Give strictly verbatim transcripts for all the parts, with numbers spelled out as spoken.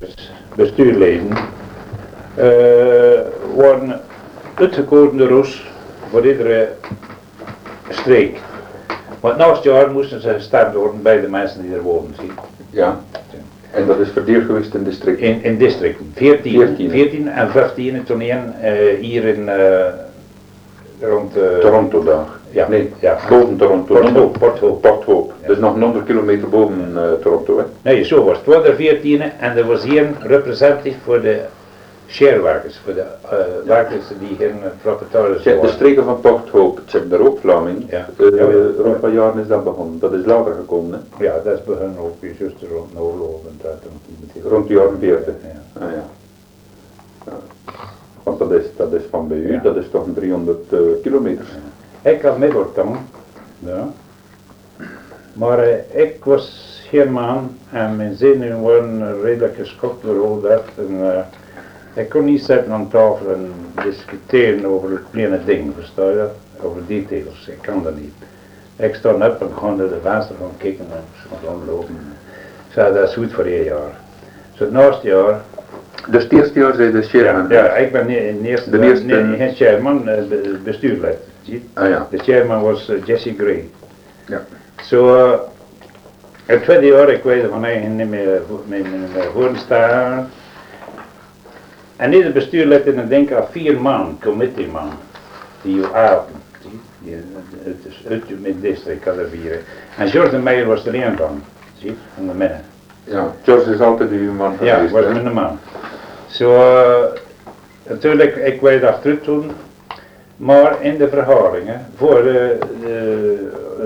bestuurleden uh, worden uitgekozen door ons voor iedere streek. Want naast jaar moesten ze gestemd worden bij de mensen die er wonen. Zie. Ja. En dat is verdeeld geweest in districten? In, in districten. veertien, veertien en vijftien toen één uh, hier in uh, rond uh, Toronto daar. Ja. Nee, ja. boven Toronto. Port Hope. Port Hope. Port Hope. Ja. Dus nog honderd kilometer boven uh, Toronto, hè? Nee, zo was het. Het was er veertien en er was één representatief voor de sharewerkers, voor de uh, werkers die geen proprietaris waren. Ja, de streken van Port Hope, het zijn daar ook Vlaming. Ja. Uh, ja, ja. Rond wat jaren is dat begonnen? Dat is later gekomen, hè? Ja, dat is begonnen ook juist rond de oorlog. Rond de jaren veertig? Ja. Ah, ja. Ja. Want dat is, dat is van bij u, ja. Dat is toch een driehonderd uh, kilometer. Ja. Ik had Middeltong, ja. Maar uh, ik was geen man en mijn zinnen waren redelijk geschokt door al dat. En, uh, ik kon niet zitten aan tafel en discussiëren over kleine dingen, versta je dat? Over details, ik kan dat niet. Ik stond op en begon naar de venster gaan kijken en gaan lopen. Ik zei, dat is goed voor één jaar. Zo het naast jaar. Dus het eerste jaar zei de chairman? Ja, ja, ik ben in de eerste, de eerste nee, geen chairman, bestuurslid. Ah, ja. De chairman was uh, Jesse Gray. Ja. Zo, uh, het tweede jaar, ik weet van eigen niet meer met mijn woorden staan. En ieder bestuurlid in een denk aan vier man, committee man, die je aten. Het is uit het district hadden vieren. En George de Meijer was er een van, zie, van de mannen. Ja, George is altijd uw man geweest. Ja, was mijn man. Zo, uh, natuurlijk, ik weet dat terug toen, maar in de verhoudingen, voor de, de,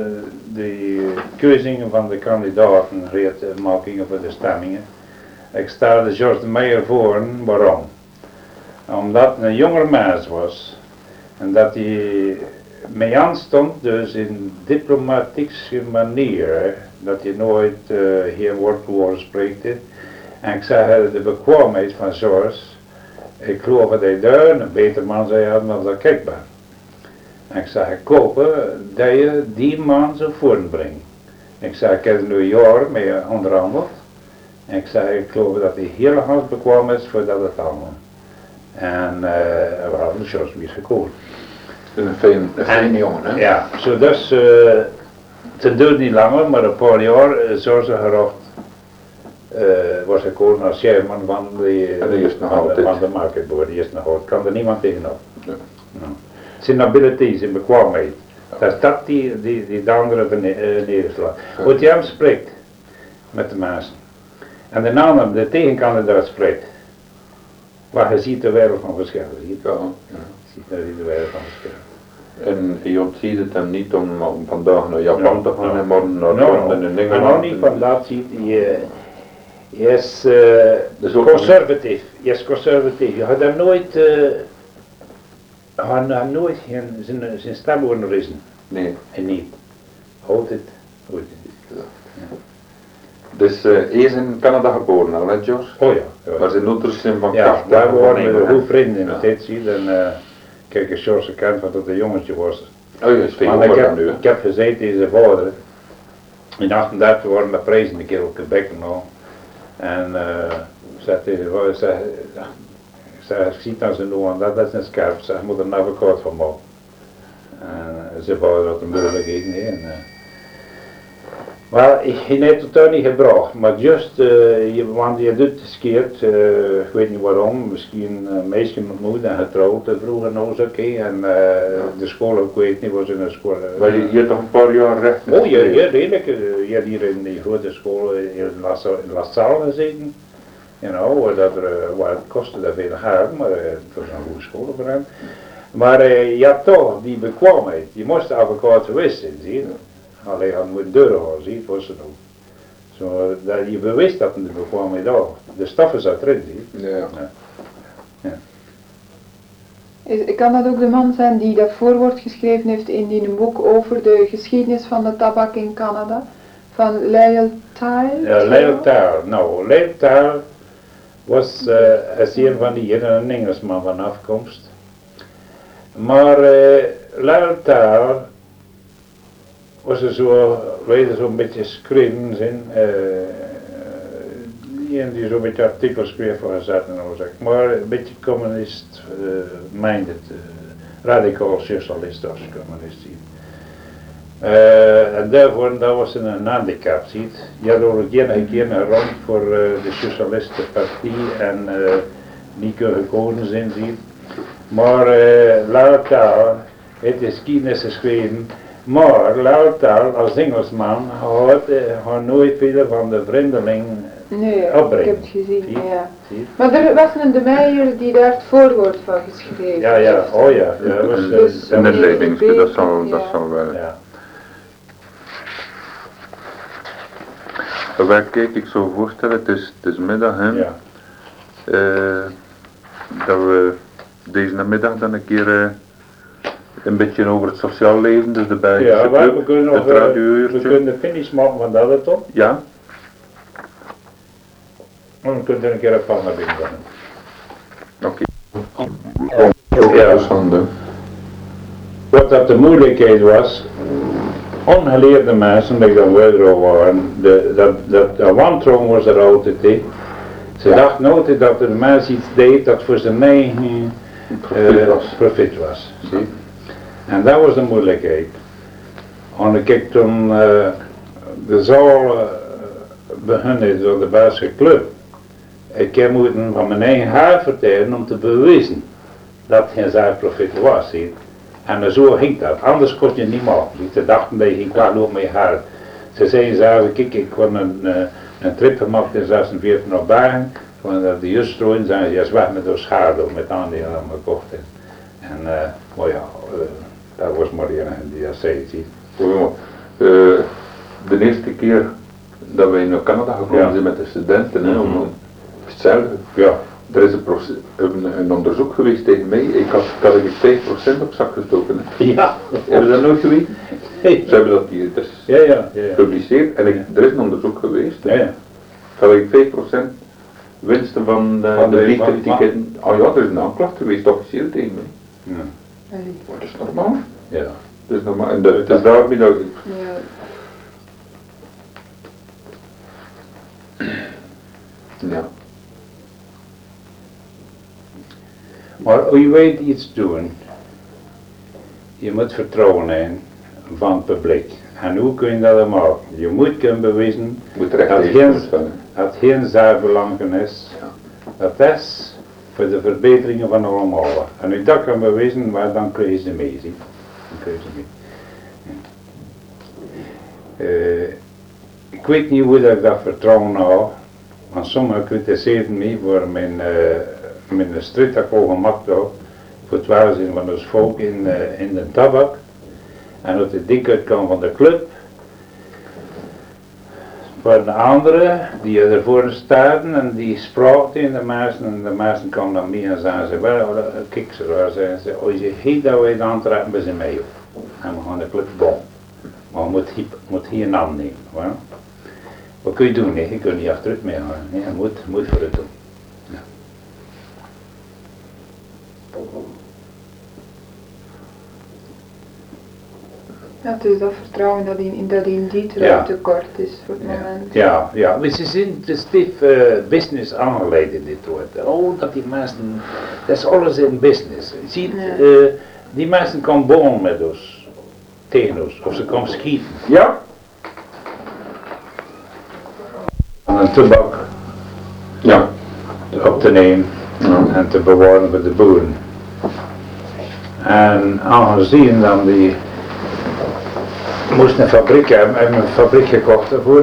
de keuzingen van de kandidaten, reetmakingen voor de stemmingen, ik stelde George de Meijer voor, waarom? Omdat hij een jonger mens was en dat hij mee aanstond, dus in diplomatieke manier, dat hij nooit uh, geen woord spreekt. En ik zei de bekwaamheid van George, ik geloof dat hij daar een beter man zou hebben dan dat ik ben. En ik zei, ik hoop dat je die man zou voortbrengen. Ik zei, ik heb er nu een jaar mee onderhandeld. En ik zei, ik geloof dat hij heel hard bekwaam is voordat het allemaal. En uh, we hadden George weer gekozen. Een fijn, een fijn jongen, hè? Ja, zo dus, uh, het duurt niet langer, maar een paar jaar, uh, zoals ze gerocht, uh, was gekozen als chairman van de, en die is nog van, altijd. de, van de marketboard. Die is nog altijd, kan er niemand tegenop. Ja. Nou. Zijn ability, zijn bekwaamheid, ja. Dat is dat die, die, die de andere uh, neerslaat. Ja. Wat hij hem spreekt met de mensen, en de naam, de tegenkandidaat spreekt, waar je ziet de wereld van verschillen, zie je? Ja. Ja. Je ziet de wereld van verschillen. En je ontziet het hem niet om, om vandaag naar Japan no, te gaan no. en morgen naar no, Londen no. en Engeland. En nog niet vandaag ziet je, je is uh, dus conservatief, je is conservatief. Je had hem nooit, uh, had hem nooit geen, zijn, zijn stem horen rissen. Nee. En niet. Altijd, altijd. Ja. Ja. Dus uh, hij is in Canada geboren al, hè George? Oh ja. ja. Maar zijn ouders zijn van ja, Kracht. daar waren we goed vrienden in ja. de tijd zien. En uh, kijk, als George kent van dat hij een jongetje was. Oh, je is veel maar ik heb, nu, ik heb gezeten in zijn vader. In achtendertig waren we prijzen een keer op Quebec en al. En uh, zei tegen de zei, ik zei, ik zie aan zijn ogen, dat is een scherp, zeg, moet er een advocaat van maken. En zijn vader had een moeilijkheden. Nee, en, uh, maar ik heb het totaal niet gebracht, maar juist, uh, je, want je doet het keert, uh, ik weet niet waarom, misschien een meisje ontmoet en getrouwd vroeger nog eens een keer en uh, de school, ik weet niet, was in een school. Uh, maar je hier toch een paar jaar recht? Oh ja, ja, redelijk. Je hebt hier in die grote school in La Salle gezeten, you know, dat er, waar het kostte dat veel geld, maar uh, het was een goede school voor hem. Maar uh, je had toch die bekwaamheid, je moest advocaat geweest zijn, zie je. Alleen had moeten deuren gaan, zie je, het was het ook. Zo, dat je bewust dat de bekwaamheid daar, de stoffen zat erin, zie je. Ja. Ja. Ja. Is, kan dat ook de man zijn die dat voorwoord geschreven heeft in die boek over de geschiedenis van de tabak in Canada? Van Lyle Tile? Ja, Lyle Tile. Nou, Lyle Tile was uh, als een van die hier, een Engelsman van afkomst. Maar uh, Lyle Tile was er zo, weet je, zo'n beetje screens in. Uh, en die zo'n beetje artikels schreef voor gezet en zo, zeg. Maar een beetje communist, uh, minded, uh, radicaal socialist als communist. Uh, en daarvoor dat was een handicap, ziet. Je had ook geen keer rond voor uh, de Socialistenpartij en uh, die kunnen gekozen zijn, ziet. Maar uh, later heeft de geschiedenis geschreven. Maar Lautaro als Engelsman had, uh, had nooit veel van de vreemdeling Nee, opbrengen. ik heb het gezien, Zie? ja. Zie? Maar er was een de Meijer die daar het voorwoord van geschreven Ja, ja, heeft. oh ja. ja dat was, uh, Dus- Een dat was- inleidingske, dat zal, dat Ja. zal wel. ja. Waar kijk ik zo voorstellen, het is, het is middag hè, Ja. eh, dat we deze namiddag dan een keer uh, een beetje over het sociaal leven, dus de Belgische Ja, maar we club, kunnen nog het uh, we radiouurtje. kunnen de finish maken van dat het op. Ja, En dan kunnen we een keer een pan naar binnen gaan. oké. Ja. Interessant, hè. Wat dat de moeilijkheid was, ongeleerde mensen, die dan wel waren, de, dat, dat, dat wantrouwen was er altijd. He. Ze dachten altijd dat de mens iets deed dat voor zijn eigen Profit eh, was. profit was. Zie? En dat was de moeilijkheid. En ik kijk toen uh, de zaal uh, begonnen door de Belgische club. Ik heb moeten van mijn eigen haar vertellen om te bewijzen dat het geen zuiver profit was. Zie? En zo ging dat, anders kon je niet maken. Ze dachten dat je ging kwaad lopen met je haar. Ze zeiden zelfs, kijk, ik kon een, uh, een trip gemaakt in zesenveertig naar Bergen. Van de justrooien zijn ze weg met de schaduw, met aandelen aan mijn kocht. En uh, maar ja, uh, dat was maar die enige die dat zei. Zie. Oh, jongen. Eh, de eerste keer dat wij naar Canada gekomen Ja. zijn met de studenten, hè, om, Mhm. om hetzelfde. Ja, Er is een, proces, een, een onderzoek geweest tegen mij, ik had, ik had ik vijf procent op zak gestoken. Hè. ja. Heb je dat nooit geweten? Ze hebben dat hier dus Ja, ja, ja. ja. gepubliceerd en ik, er is een onderzoek geweest. Ja, ja. Had ik vijf procent winsten van de, Van de de- vliegtuigticketen. Oh ja, er is een aanklacht geweest officieel tegen mij. Ja. Allee, Maar dat is normaal. Ja. Dat is normaal. En dat, het is daarmee dat ik... ja. Ja. Maar je weet iets doen. Je moet vertrouwen hebben van het publiek. En hoe kun je dat maken? Je moet kunnen bewijzen Moet er echt dat even geen, voor staan, hè. dat geen zuiverbelangen is. Ja. Dat is voor de verbeteringen van allemaal. En als je dat kan bewijzen, maar dan kun je ze mee zien. Dan kun je ze mee. Uh, ik weet niet hoe dat ik dat vertrouwen hou, want sommigen kritiseren mij voor mijn, uh, mijn strijd dat ik al gemaakt heb voor het welzijn van ons volk in, uh, in de tabak. En dat de dik uitkwam van de club. Voor de anderen die ervoor staan en die spraken tegen de mensen en de mensen kwamen dan mee en zeiden ze, wel, kijk ze daar, zeiden ze, als je heet dat wij dan trekken we ze mee op. En we gaan de club bouwen. Maar je moet hier, moet hier een naam nemen. Hoor. Wat kun je doen? Nee, je kunt niet achteruit mee gaan. Nee, je moet, moet voor het doen. Ja. Ja, het is dat vertrouwen dat in, dat in die Ja. ruimte kort is voor het Ja, moment. ja, ja, maar ze zijn te stief uh, business aangeleid in dit woord. Oh, dat die mensen, dat is alles in business. Je ziet, Ja. uh, die mensen komen bomen met ons, tegen ons, of ze komen schieten. Ja? Om een tabak Ja. op te nemen Ja. en te bewaren voor de boeren. En aangezien dan die moest een fabriek hebben, hebben een fabriek gekocht daarvoor.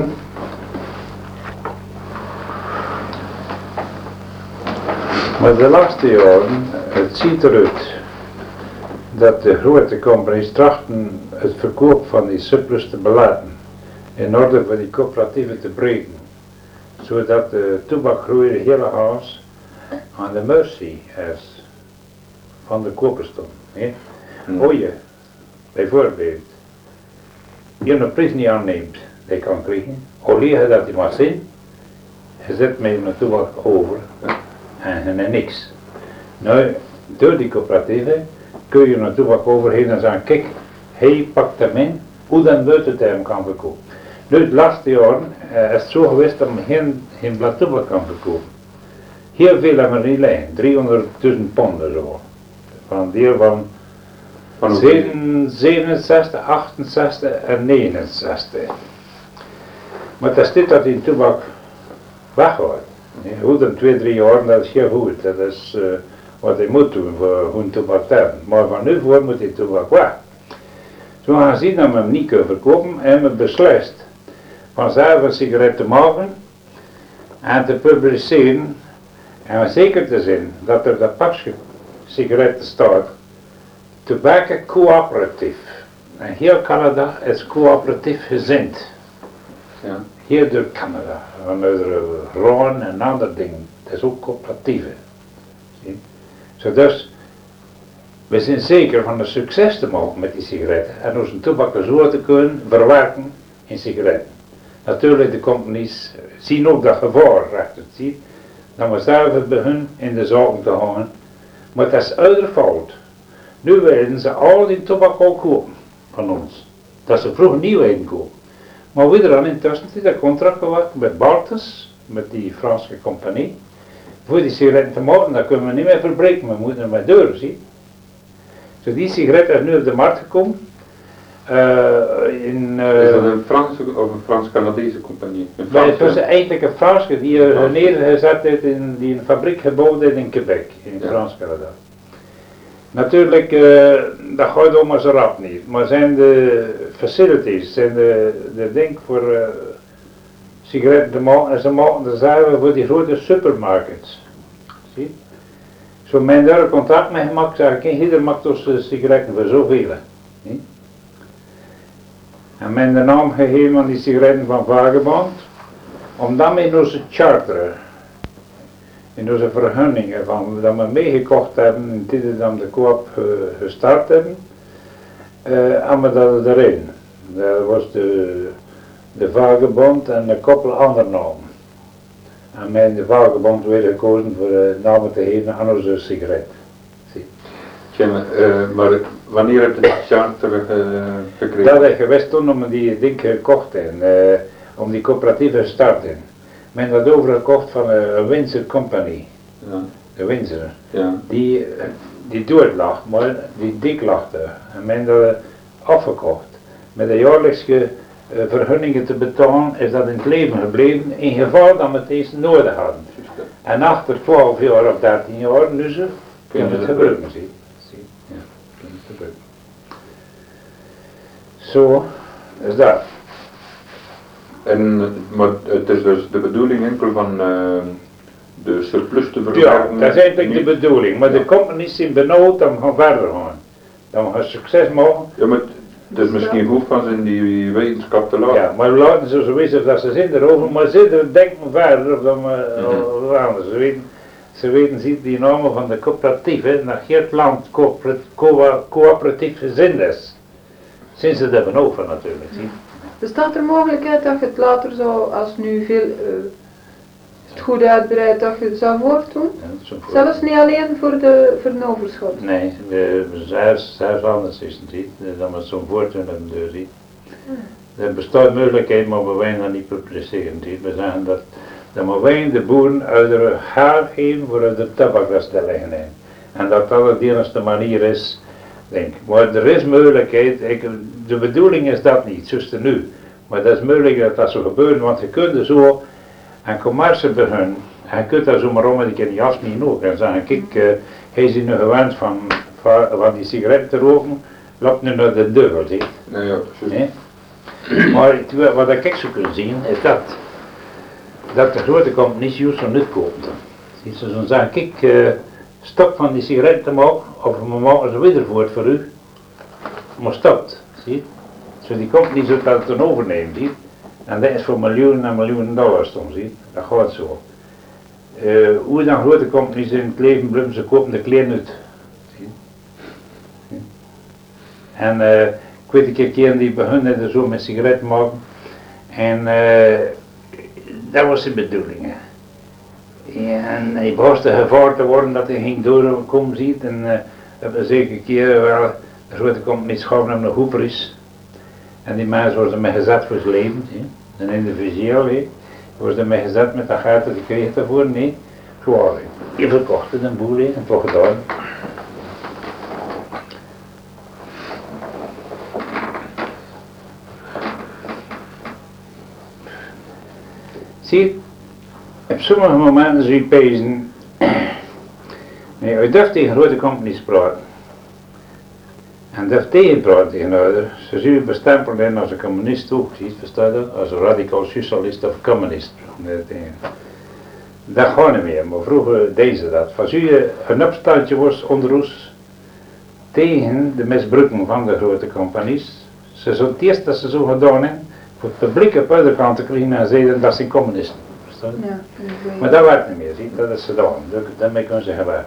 Maar de laatste jaren, het ziet eruit dat de grote companies trachten het verkoop van die surplus te belaten, in orde voor die coöperatieven te breken, zodat de tabakgroei de hele huis aan de mercy is van de kopers stond. hè. Hmm. O je, bijvoorbeeld, je een prijs niet aanneemt, die kan krijgen, al leer je dat hij maar zin, je zet met een tabak over en je hebt niks. Nou, door die coöperatieven kun je een tabak overheen en zeggen, kijk, hij pakt hem in, hoe dan buiten het hem kan verkopen. Nu, de laatste jaren uh, is het zo geweest dat men geen, geen blad tobak kan verkopen. Heel veel hebben we niet liggen, driehonderdduizend pond zo. Van deel van, Van zevenenzestig, achtenzestig en negenenzestig. Maar dat is dit dat die tobak weghoudt. Goed in twee, drie jaar, dat is heel goed. Dat is uh, wat hij moet doen voor hun tobak te hebben. Maar van nu voor moet die tobak weg. Zo gaan zien dat we hem niet kunnen verkopen en we beslist van zelf een sigaret te maken en te publiceren en zeker te zijn dat er dat pakje sigaretten staat. Tobacco coöperatief. En heel Canada is coöperatief gezind. Ja. Heel door Canada. Vanuit Ron en andere dingen. Dat is ook coöperatieve. Zie? Zo dus, we zijn zeker van een succes te maken met die sigaretten. En onze tobak zo te kunnen verwerken in sigaretten. Natuurlijk, de companies zien ook dat gevaar achter het ziet. Dat we zelf beginnen in de zaken te gaan. Maar dat is uitgevallen. Nu willen ze al die tobak al kopen van ons. Dat ze vroeger niet wilden kopen. Maar we dan intussen dat contract gehad met Bartes, met die Franse compagnie. Voor die sigaretten te maken, dat kunnen we niet meer verbreken, we moeten er maar door, zie. Zo die sigaret is nu op de markt gekomen. Uh, in, uh, Is dat een Franse of een Frans-Canadese compagnie? Een maar het was Franse- eigenlijk een Franse die er neergezet heeft in die een fabriek gebouwd heeft in Quebec, in Ja. Frans-Canada. Natuurlijk, uh, dat gaat allemaal zo rap niet, maar zijn de facilities, zijn de, de ding voor uh, sigaretten te maken, en ze maken dezelfde voor die grote supermarkets. Zie? Zo men daar contact mee gemaakt, zeg ik, ieder maakt ons uh, sigaretten voor zoveel. Zie? En men de naam gegeven aan die sigaretten van Vagabond, om dan in onze charter, in onze vergunningen van, dat we meegekocht hebben in tijden dat we de koop uh, gestart hebben, uh, hebben we dat erin. Dat was de, de Vagabond en een koppel andere namen. En men de Vagabond weer gekozen voor de namen te geven aan onze sigaret. Zie. Tja, uh, maar wanneer heb je de charter uh, gekregen? Dat is geweest toen om die ding gekocht hebben, uh, om die coöperatieve gestart hebben. Men had overgekocht van een, een Windsor Company, Ja. de Windsor, Ja. die, die dood lag, maar die dik lag er. En men had dat afgekocht. Met de jaarlijkse uh, vergunningen te betalen is dat in het leven gebleven, in geval dat we het eens nodig hadden. En achter twaalf jaar of dertien jaar, nu ze, kunnen we het gebruiken, zie. zie. Ja, kunnen we het gebruiken. Zo is dat. En, maar het is dus de bedoeling enkel van uh, de surplus te Ja, verwerken? dat is eigenlijk de niet- bedoeling, maar de companies zijn benauwd om gaan verder gaan. Dat we gaan succes maken. Ja, maar het is misschien goed van ze in die wetenschap te laten. Ja, maar we laten ze zo weten dat ze zin erover, maar ze denken verder of dat we Mhm. uh, anders. Ze weten, ze weten ziet die namen van de coöperatieven, dat geen land coöperat- co- coöperatief gezind is. Sinds ze daar benauwd van natuurlijk. Zie. Bestaat er mogelijkheid dat je het later zo, als nu veel uh, het goed uitbreidt, dat je het zou voortdoen? Ja, dat is een voor- Zelfs niet alleen voor de, voor een overschot. Nee, we zelfs, zelfs anders is het niet, eh, dat we zo'n voortdoen hebben deur ziet. Er bestaat mogelijkheid, maar we willen dat niet publiceren. Ziet. We zeggen dat, dat we willen de boeren uit de haar geven voor uit de tabak dat ze daar liggen in. En dat dat de enige manier is, denk ik. Maar er is mogelijkheid, ik, de bedoeling is dat niet, zoals het nu. Maar dat is mogelijk dat dat zo gebeurt, want je kunt er zo een commercie beginnen. En je kunt daar zomaar om met die jasmin ook. En zeggen, kijk, uh, hij is nu gewend van, van, van die sigaretten te roken, loopt nu naar de deur, zie. Nee, ja, precies. Nee? Maar het- wat ik zo kan zien, is dat, dat de grote companies juist zo niet kopen. Zie, ze zullen zeggen, kijk, uh, stop van die sigaretten te maken, of we maken ze weer voort voor u. Maar stopt, zie. Zo die companies zullen dat dan overnemen, zie. En dat is voor miljoenen en miljoenen dollars soms, zie. Dat gaat zo. Uh, hoe dan grote companies in het leven blijven, ze kopen de klein uit. Zie. Zie. En uh, ik weet een keer die begonnen zo met sigaretten maken. En uh, dat was de bedoeling. Hè. Ja, en hij was te gevaar te worden dat hij ging doorkomen ziet. En uh, dat was zeker een keer wel een grote compagnie schaven hem naar Hoeperis. En die mensen worden ermee gezet voor het leven, he. En individueel, he. Worden ermee gezet met dat geld dat ik kreeg daarvoor, nee. Zwaar, he. Je verkocht het een boel, he, en toch gedaan. Zie, op sommige momenten zie je pezen, nee, je durft tegen grote companies praten. En durft tegen praten tegen anderen, ze zie je bestempeld in als een communist ook, zie je, verstaat je? Als een radicaal socialist of communist. Dat gaat niet meer, maar vroeger deden ze dat. Als u een opstandje was onder ons tegen de misbruiking van de grote companies, ze zo het eerste dat ze zo gedaan hebben, voor het publiek op de kant te krijgen en zeiden dat zijn communisten. Ja, maar dat werkt niet meer, zie, dat is gedaan. Daarmee kunnen ze gewerkt.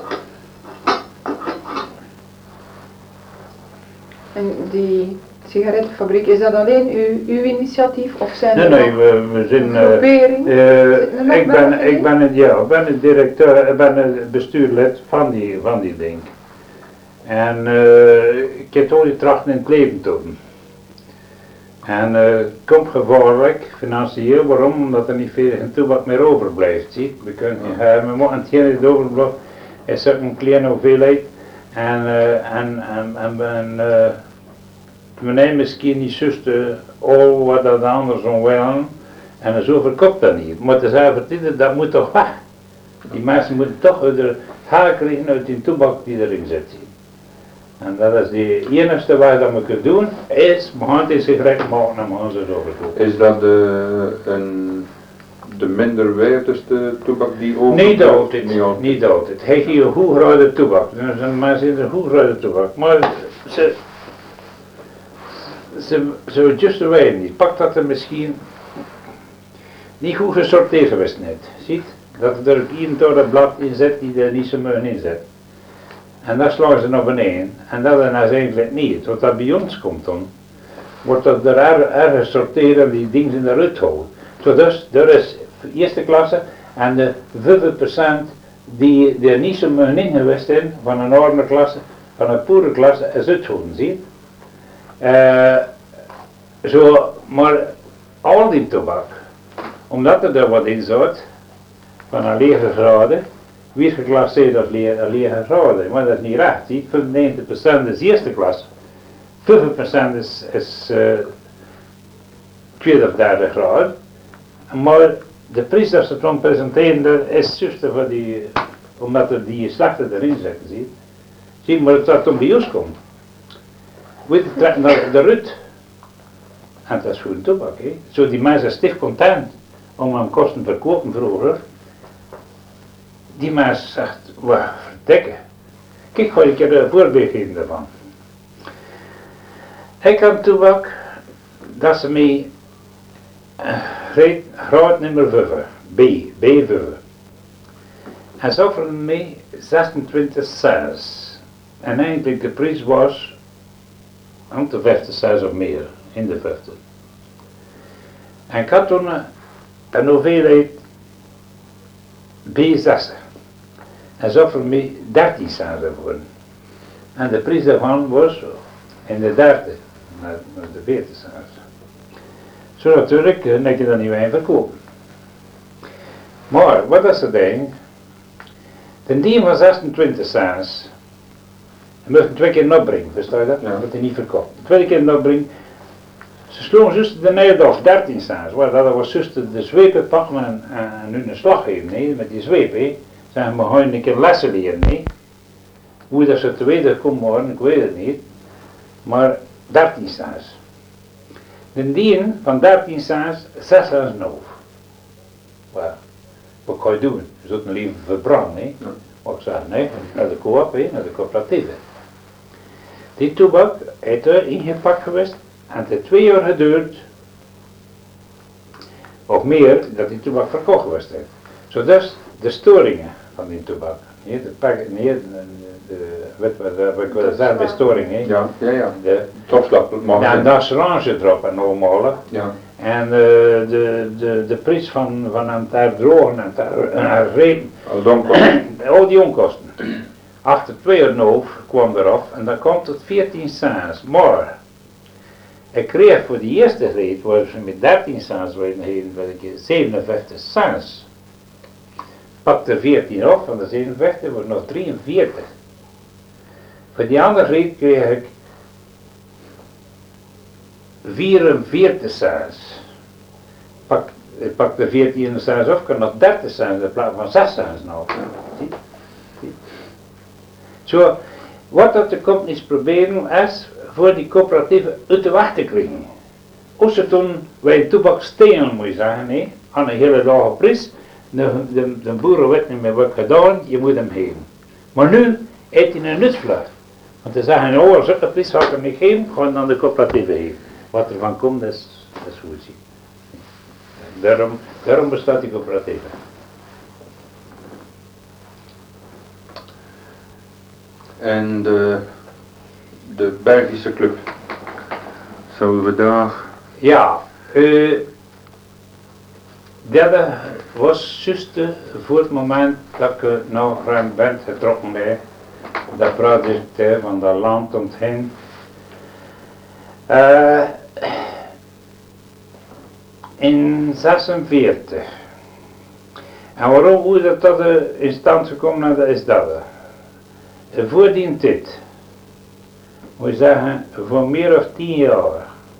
En die sigarettenfabriek, is dat alleen uw, uw initiatief of zijn nee, er nee, nog we, we zijn... een groepering? Uh, uh, ik ben, ik ben het, ja, ik ben het directeur, ik ben het bestuurlid van die, van die ding. En uh, ik heb toch die trachten in het leven te doen. En uh, het komt gevaarlijk, financieel, waarom? Omdat er niet veel geen toebak meer overblijft, zie. We kunnen niet gaan, we moeten hetgeen dat overblijft, is ook een kleine hoeveelheid. En, uh, en, en, en, en uh, we nemen misschien niet juist uh, al wat dat de anderen zo willen. En zo verkoopt dat niet. Maar te zeggen vertellen, dat moet toch weg. Die mensen moeten toch uit de haar krijgen uit die toebak die erin zit. Zie. En dat is de enige waar dat we kunnen doen, is we gaan die sigaret maken en we gaan ze zo verkopen. Is dat de, een, de minder waardeste toebak die over? Niet altijd, niet altijd. Niet altijd. Hij heeft hier een goed geruide toebak. Er zijn mensen die een goed geruide toebak. Maar ze, ze, ze just de wij niet. Pak dat er misschien niet goed gesorteerd geweest net. Ziet? Dat er hier en daar een blad in zit die er niet zo mogen in zit. En dat slaan ze naar beneden. En dat is eigenlijk niet. Wat dat bij ons komt dan, wordt dat er ergens gesorteerd en die dingen eruit houden. Zo dus, er is de eerste klasse en de vijf procent die er niet zo mogen in geweest zijn, van een arme klasse, van een poere klasse, is uitgehouden, zie je. Uh, zo, maar al die tobak, omdat er er wat in zat, van een lege graden, weer geclasseerd als lege, lege graden, maar dat is niet recht, zie je. vijfennegentig procent is de eerste klasse, vijf procent is, is uh, tweede of derde graad, maar de prijs dat ze toen presenteren is juist voor die, omdat er die slechte erin zitten, zie je. Zie, maar het dat toen bij ons komt. Weet je, trekken naar de rut. En dat is goed tobak, hè. Zo die mensen sticht content om aan kosten te verkopen vroeger. Die mensen zegt, wauw, verdikke. Kijk, ga ik je een voorbeeld geven daarvan. Ik had tobak, dat ze mij uh, graad nummer vijf, B, B vijf. En ze offerden mij zesentwintig cents. En eigenlijk de prijs was om de vijftig cents of meer, in de vijftig. En ik had toen een hoeveelheid B zes. En ze offerden mij dertien cents ervoor. En de prijs daarvan was in de dertig, naar, naar de veertig cents. Zo natuurlijk kun je dat niet meer verkopen. Maar wat is het ding? De dien van zesentwintig cents, je moet hem twee keer opbrengen, versta je dat? Ja. Dat hij niet verkoopt. Twee keer opbrengen. Ze sloegen juist de nederdag dertien cents, waar dat was juist de zweepen pakken en, en nu een slag geven, nee, met die zweep, hè. Zeggen we gaan een keer lessen leren, nee. Hoe dat ze te weten komen worden, ik weet het niet. Maar dertien cents. De dien van dertien cents, zes cents noof. Well, wat kan je doen? Je zult een leven verbranden, hè? Ja. Maar ik zeg, nee, naar de co-op, hè? Naar de coöperatieve. Die tobak is er ingepakt geweest en het heeft twee jaar geduurd, of meer, dat die tobak verkocht geweest heeft. Zodat de storingen van die tobak, nee, de, pak, nee, de, de, weet wat ik wil zeggen, de storing, hè? Ja, ja, ja. De, Topslag, ja, daar is range erop en normaal. Ja. En uh, de, de, de prijs van, van aan het drogen en het regen, al die onkosten. Achter twee jaar noof kwam eraf en dan komt het veertien cents. Maar ik kreeg voor de eerste reed, waar ze met dertien cents wilden heen, wil ik zevenenvijftig cents. Pakte veertien op van de zevenenvijftig, wordt nog drieënveertig. Voor die andere reed kreeg ik vierenveertig cents. Pak, ik pakte veertien cents op, kan nog dertig cents in plaats van zes cents nou. Zie? Zie? Zo, wat dat de companies proberen is voor die coöperatieven uit de weg te krijgen. Als ze toen wij toebak stelen, moet je zeggen, nee, aan een hele lage prijs, de, de, de boeren weten niet meer wat gedaan, je moet hem geven. Maar nu eet hij een nutsvlucht. Want ze zeggen, oh, als ik een prijs had ik hem niet geven, gewoon dan de coöperatieven geven. Wat er van komt, is, is goed zien. Daarom, daarom bestaat die coöperatieve. En de, de Belgische club, zouden we daar... Ja, uh, dat was juist uh, voor het moment dat ik uh, nou ruim ben getrokken ben. Dat project uh, van dat land omheen. Uh, in zesenveertig. En waarom hoe dat, dat uh, in stand gekomen dat is dat. Uh, voor die tijd, moet je zeggen, voor meer dan tien jaar.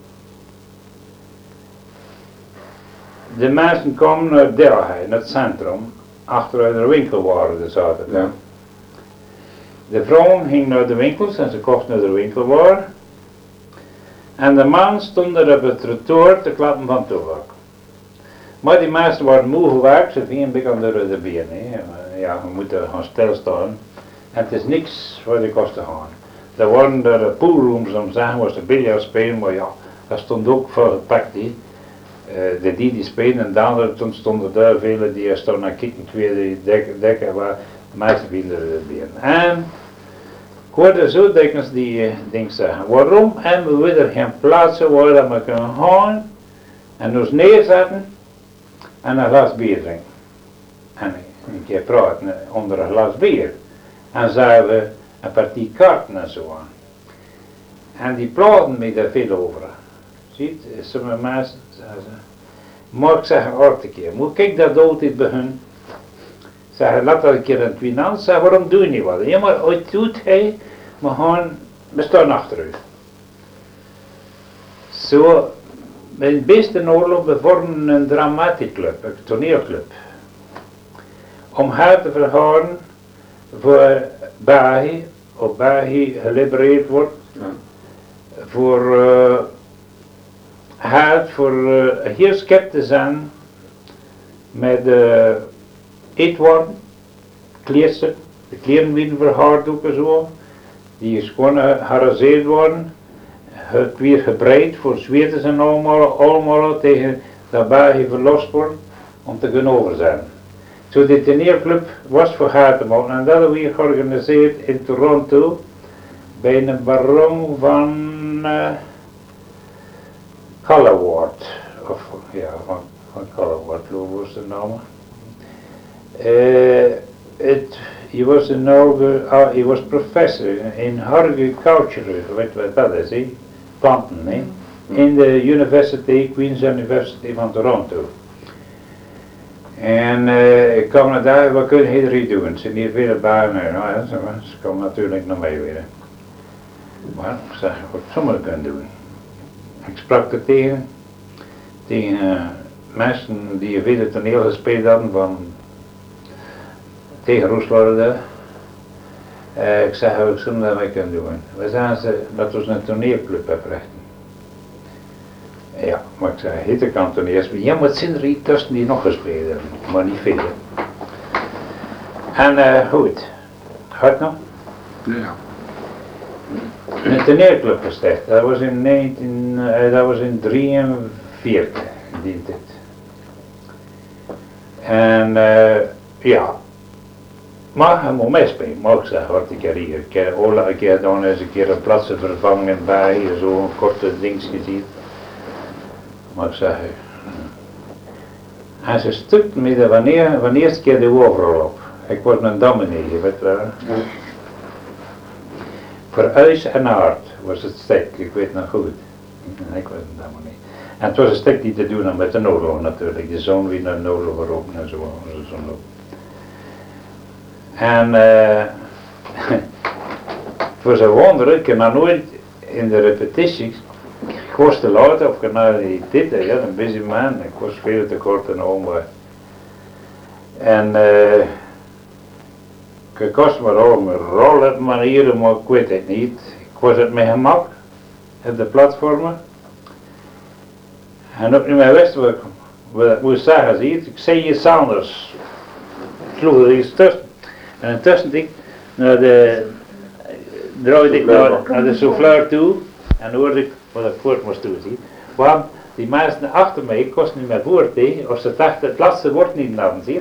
De mensen komen naar Delhi, naar het centrum, achter de winkelwaren de zaterdag. Ja. De vrouwen gingen naar de winkels en ze kochten naar de winkelwaren. En de man stond er op het trottoir te klappen van tobak. Maar die mensen waren moe gewerkt, ze vingen een beetje onder de benen. Ja, we moeten gaan stilstaan. En het is niks voor de kosten gaan. Er waren er poolrooms om te zeggen, was de biljart spelen, maar ja, dat stond ook voor gepakt. Die. Uh, de die die spelen en de anderen, toen stonden daar velen die stonden naar kijken, twee die dekken, dekken waar de meeste vielen er benen. En ik hoorde zo dikwijls die uh, dingen zeggen, waarom hebben we er geen plaatsen waar we kunnen gaan en ons neerzetten en een glas bier drinken. En een keer praten onder een glas bier. En zagen we een partij kaarten en zo aan. En die praten me daar veel over. Ziet, sommige mensen zeggen ze, maar ik zeg een aardige keer, moet ik dat altijd bij hun? Zeg, laat dat een keer in het winnen, zeg, waarom doe je niet wat? Ja, maar ooit doet hij, we gaan, we staan achter u. Zo, in het beste oorlog, we vormen een dramatieclub, een toneelclub. Om haar te verhouden voor België, of België gelibereerd wordt, ja. voor uh, haar, voor uh, hier sceptisch te zijn met uh, eetwaren, kleersen, de kleren werden verhaard ook en zo, die is gewoon geraseerd worden, het weer gebreid voor Zweden en allemaal, allemaal tegen dat België verlost wordt om te kunnen overzetten. Zo de toneelclub was voor haar te maken en dat hebben we hier georganiseerd in Toronto bij een baron van uh, Callewaard, of ja, van, van Callewaard, hoe was de naam? Uh, het, hij was een oude, uh, hij was professor in horticulture, weet je wat dat is, he? Planten, he? In de University, Queen's University van Toronto. En uh, ik kwam naar daar, wat kun je hier doen? Er zijn hier vele banen, nou, ja, ze, ze komen natuurlijk naar mij weer. Maar ik zeg, wat sommigen kunnen doen. Ik sprak er tegen, tegen uh, mensen die vele toneel gespeeld hadden van, tegen Rusland. Uh, ik zeg, wat zullen dat wij kunnen doen? We zagen ze dat we een toneelclub oprichten. Ja, maar ik zei, hitte kan toen eerst. Ja, maar het zijn er hier tussen die nog gespeeld hebben, maar niet veel. En uh, goed, gaat nog? Ja. Een toneelclub gesticht, dat was in negentien, uh, dat was in drieënveertig, die tijd. En uh, ja, maar hij moet meespelen, maar ik zeg, wat ik hier, ik heb Ola een keer dan eens een keer een plaats vervangen bij, zo'n korte dings gezien. Maar ik zeg, en ze stukt me de wanneer, wanneer eerste keer de overal op. Ik word een dominee, weet je wel. Voor huis en aard was het stek, ik weet nog goed. Nee, ik weet het helemaal niet. En het was een stuk die te doen had met de oorlog natuurlijk. De zoon wie naar de oorlog geroepen en zo. zo, zo. En uh, voor zo'n wonder, ik kan nou nooit in de repetities, ik was te laat of ik nou niet dit, ja, een busy man, ik was veel te kort en omweg. En uh, ik kost me al mijn rollen manieren, maar ik weet het niet. Ik was het met gemak op de platformen. En ook niet meer wist wat ik moest zeggen, zie je. Ik zei iets anders. Ik sloeg er iets tussen. En intussen ik naar de, draaide ik naar, naar de souffleur toe en hoorde ik wat ik voort moest doen, zie je. Want die mensen achter mij kosten niet meer woord, he, of ze dachten het laatste woord niet hadden, zie je.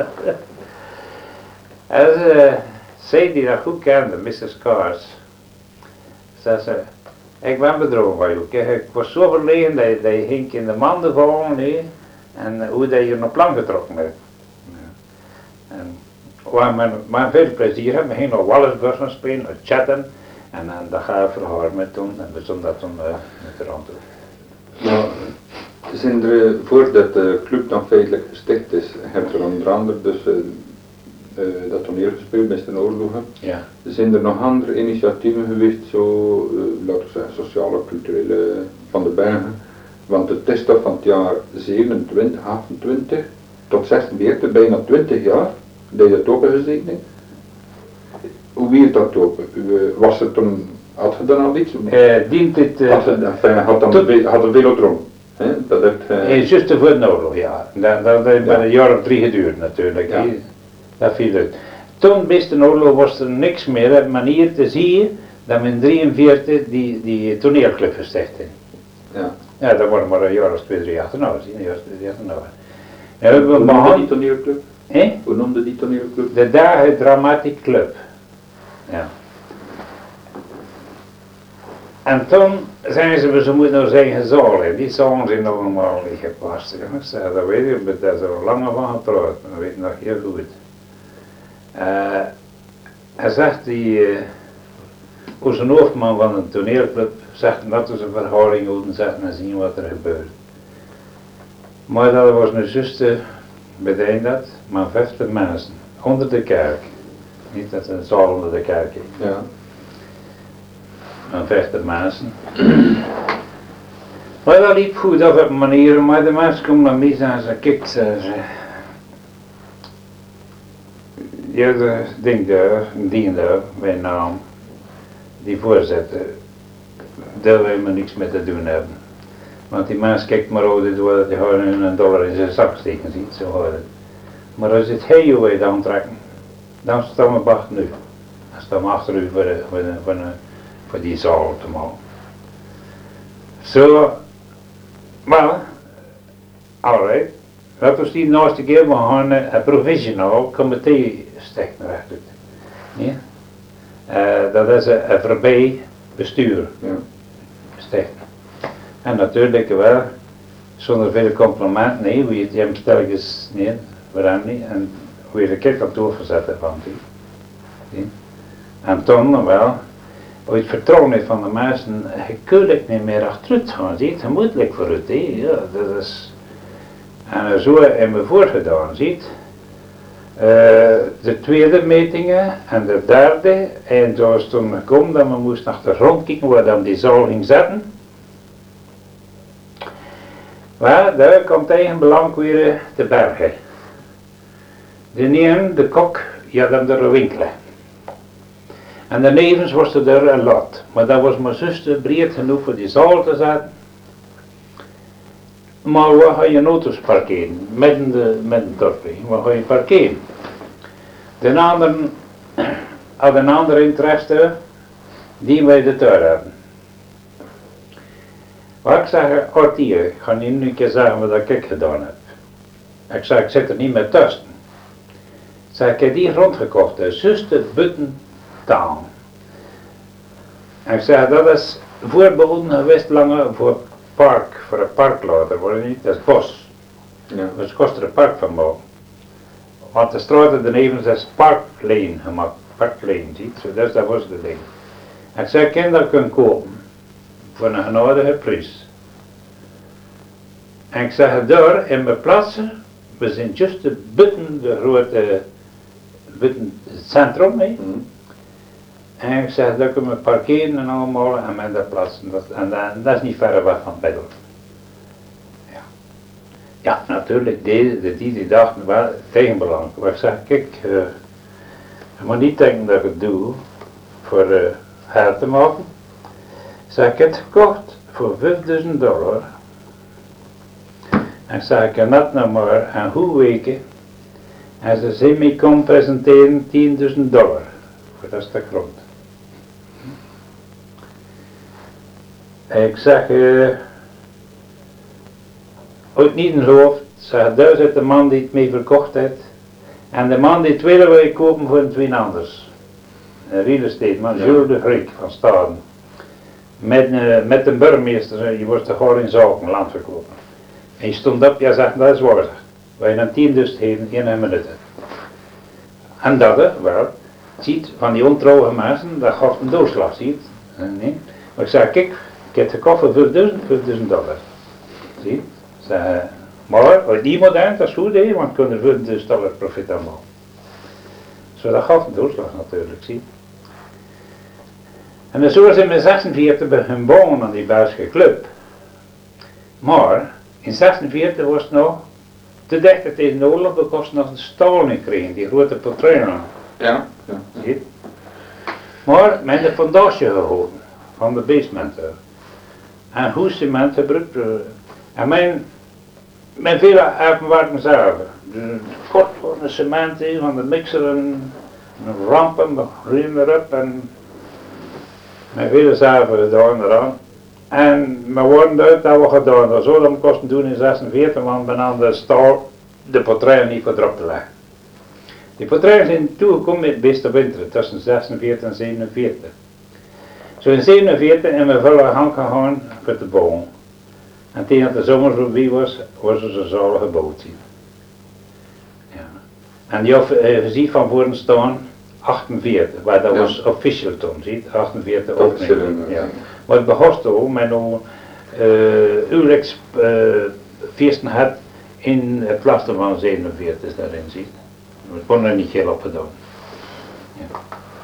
En uh, zij die dat goed kende, missus Cars, zei ze, ik ben bedrogen van jou. Ik was zo verlegen dat je, dat je ging in de manden vallen, nee, en hoe dat je op plan getrokken hebt. Ja. En waar men, men veel plezier hebben, we gingen nog Wallisburg spelen, chatten, en, en dat ga ik verhoor met toen, en we stonden dat toen uh, met de rand toe. Nou, zijn er, voordat de club dan feitelijk gesticht is, hebt er onder andere dus uh, uh, dat toneel gespeeld met de oorlogen. Ja. Zijn er nog andere initiatieven geweest, zo, uh, laten we zeggen, sociale, culturele, van de bergen? Want het is toch van het jaar zevenentwintig, achtentwintig tot zesenveertig, bijna twintig jaar, dat je dat open gezeten hebt. Hoe werd dat open? U, was het toen, had je dan al iets? Uh, dient dit... Uh, had, het, enfin, had, dan tot, had er veel rond? Dat heeft... Uh, uh, juist voor de oorlog, ja. Dat, dat heeft ja. een jaar of drie geduurd natuurlijk. Ja. Dat viel uit. Toen bij de oorlog was er niks meer, een manier te zien dat men in drieënveertig die, die toneelclub gesticht heeft. Ja. Ja, dat wordt maar een jaar of twee, drie jaar achterna, zie je, een jaar of twee, drie jaar achterna. Ja, hoe noemde behan... die toneelclub? Eh? Hoe noemde die toneelclub? De Dagen Dramatic Club. Ja. En toen zijn ze, ze moeten nou zeggen, zalen, die zalen zijn nog allemaal niet gepast. Ik zei, dat weet ik, maar daar is er lang van gepraat, dat weet ik nog heel goed. Uh, hij zegt die, uh, hoe zijn hoofdman van een toneelclub, zegt dat we zijn verhouding moeten zetten en zien wat er gebeurt. Maar dat was nu juist, uh, betekent dat, maar vijftig mensen, onder de kerk. Niet dat een zaal onder de kerk is. Ja. Maar vijftig mensen. Maar dat liep goed op een manier, maar de mensen komen naar mij en ze kijk, ze, ze. Ja, de ding daar, die daar, mijn naam, die voorzitter, daar wil je maar niks mee te doen hebben. Want die mens kijkt maar altijd door dat hij gewoon een dollar in zijn zak steken ziet, zo hoor het. Maar als het heel je weet aantrekken, dan staan we wacht nu. Dan staan we achter u voor, de, voor, de, voor, de, voor die zaal te maken. Zo, maar, alright. Dat was die laatste keer, we gaan een provisional comité stichten eigenlijk. Ja? Uh, dat is een, een voorbij bestuur ja. stichten. En natuurlijk wel, zonder veel complimenten, nee, wie het hem stelkens, nee, waarom niet, en hoe je de kerkkantoor verzet van die. die. En toen wel, hoe het vertrouwen heeft van de mensen, je kunt het niet meer achteruit gaan, ziet, je moet het vooruit, ja, dat is, en zo hebben we voorgedaan, ziet. Uh, de tweede metingen en de derde, en toen is toen gekomen dat we moesten naar de grond kijken waar dan die zaal ging zetten. Maar daar komt eigen belang weer te bergen. De neem, de kok, je had hem er winkelen. En daarnevens was er daar een lot, maar dat was maar zuster breed genoeg voor die zaal te zetten. Maar waar ga je auto's parkeren? Midden de, midden het dorp, waar ga je parkeren? De anderen had een ander interesse, die wij de tuin hebben. Maar ik zeg, kwartier, ik ga niet een keer zeggen wat ik gedaan heb. Ik zeg, ik zit er niet meer tussen. Ik zeg, ik heb die grond gekocht, de zuster buiten taal. En ik zeg, dat is voorbehouden geweest lange voor park, voor een park later, wordt niet? Dat is bos. Ja. Dus het kost er een park van maken. Want de straat erneven is parkleen gemaakt, parkleen, ziet. Dus dat was de ding. En ik zei, kinderen kunnen kopen. voor een genadige prijs. En ik zeg daar in mijn plaatsen, we zijn juist buiten de grote, buiten het centrum, hè. Mm. En ik zeg dat ik me parkeren en allemaal en met dat plaatsen, dat, en dat, dat is niet ver weg van Beddel. Ja. Ja, natuurlijk, die, die, die dachten wel tegenbelang. Maar ik zeg, kijk, uh, je moet niet denken dat ik het doe voor uh, haar te maken. Ik zeg, ik heb het gekocht voor vijfduizend dollar. En ik zeg, ik heb net nog maar een goed weken. En ze zien mij kon presenteren tienduizend dollar voor dat stuk grond. En ik zeg, uh, uit niet in zijn hoofd, zeg, daar zit de man die het mee verkocht heeft. En de man die het willen wil ik kopen voor een twee anders. Een real estate man, Ja. Jules de Griek van Staden. Met, uh, met een burgemeester, je wordt gewoon in zaken land verkopen. En je stond op, je zegt, dat is waar. Wij dan tienduizend geven in een minuut. En dat, hè, wel, ziet, van die ontrouwe mensen, dat gaat een doorslag, ziet. Nee. Maar ik zeg, kijk, ik heb gekocht voor vijfduizend, vijfduizend dollar. Zie, zeg, maar uit die modern, dat is goed, hè, want ik kan er vijfduizend dollar profit aan maken. Zo, dat gaf een doorslag natuurlijk, zie. En zo is in mijn zesenveertig begonnen bouwen aan die Belgische club. Maar, in zesenveertig was het nog te dicht tegen de oorlog, we kosten nog een staal niet kregen, die grote patronen. Ja. Ja. Zie. Maar met de fondatie gehouden, van de basement. En hoe cement gebruikt. En mijn, mijn vele hebben werken zelf. Dus kort van de cement, van de mixer en rampen, de ruim erop en mijn vele zelf gedaan eraan. En we worden uit dat we gedaan, dat zo dat we kosten doen in zesenveertig, want ben aan de staal de portretten niet voor erop te leggen. Die portretten zijn toegekomen met het beste winter, tussen zesenveertig en zevenenveertig. Zo in zevenenveertig en we vullen gang gegaan voor te bouwen. En tegen de zomer voorbij was, was er zo'n zaal gebouwd zien. Ja. En die je ziet van voren staan achtenveertig, waar dat Ja. was official toen, ziet, achtenveertig Officieel, opening. ja. Ja. Maar het begon toen met een uh, Ulex uh, feesten had in het plaster van zevenenveertig daarin ziet. We konden er niet heel op gedaan. Ja.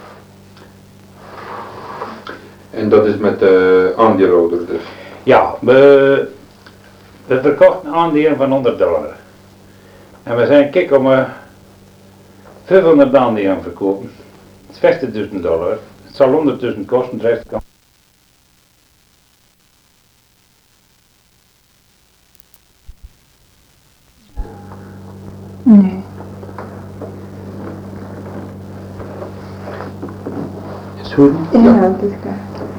En dat is met de uh, aandeelhouder dus. Ja, we, we verkochten aandelen van honderd dollar. En we zijn, kijk, om uh, vijfhonderd aandelen verkopen. Het is vijftigduizend dollar. Het zal honderdduizend kosten, de rest kan. Nee. Is het goed? Ja, het is klaar.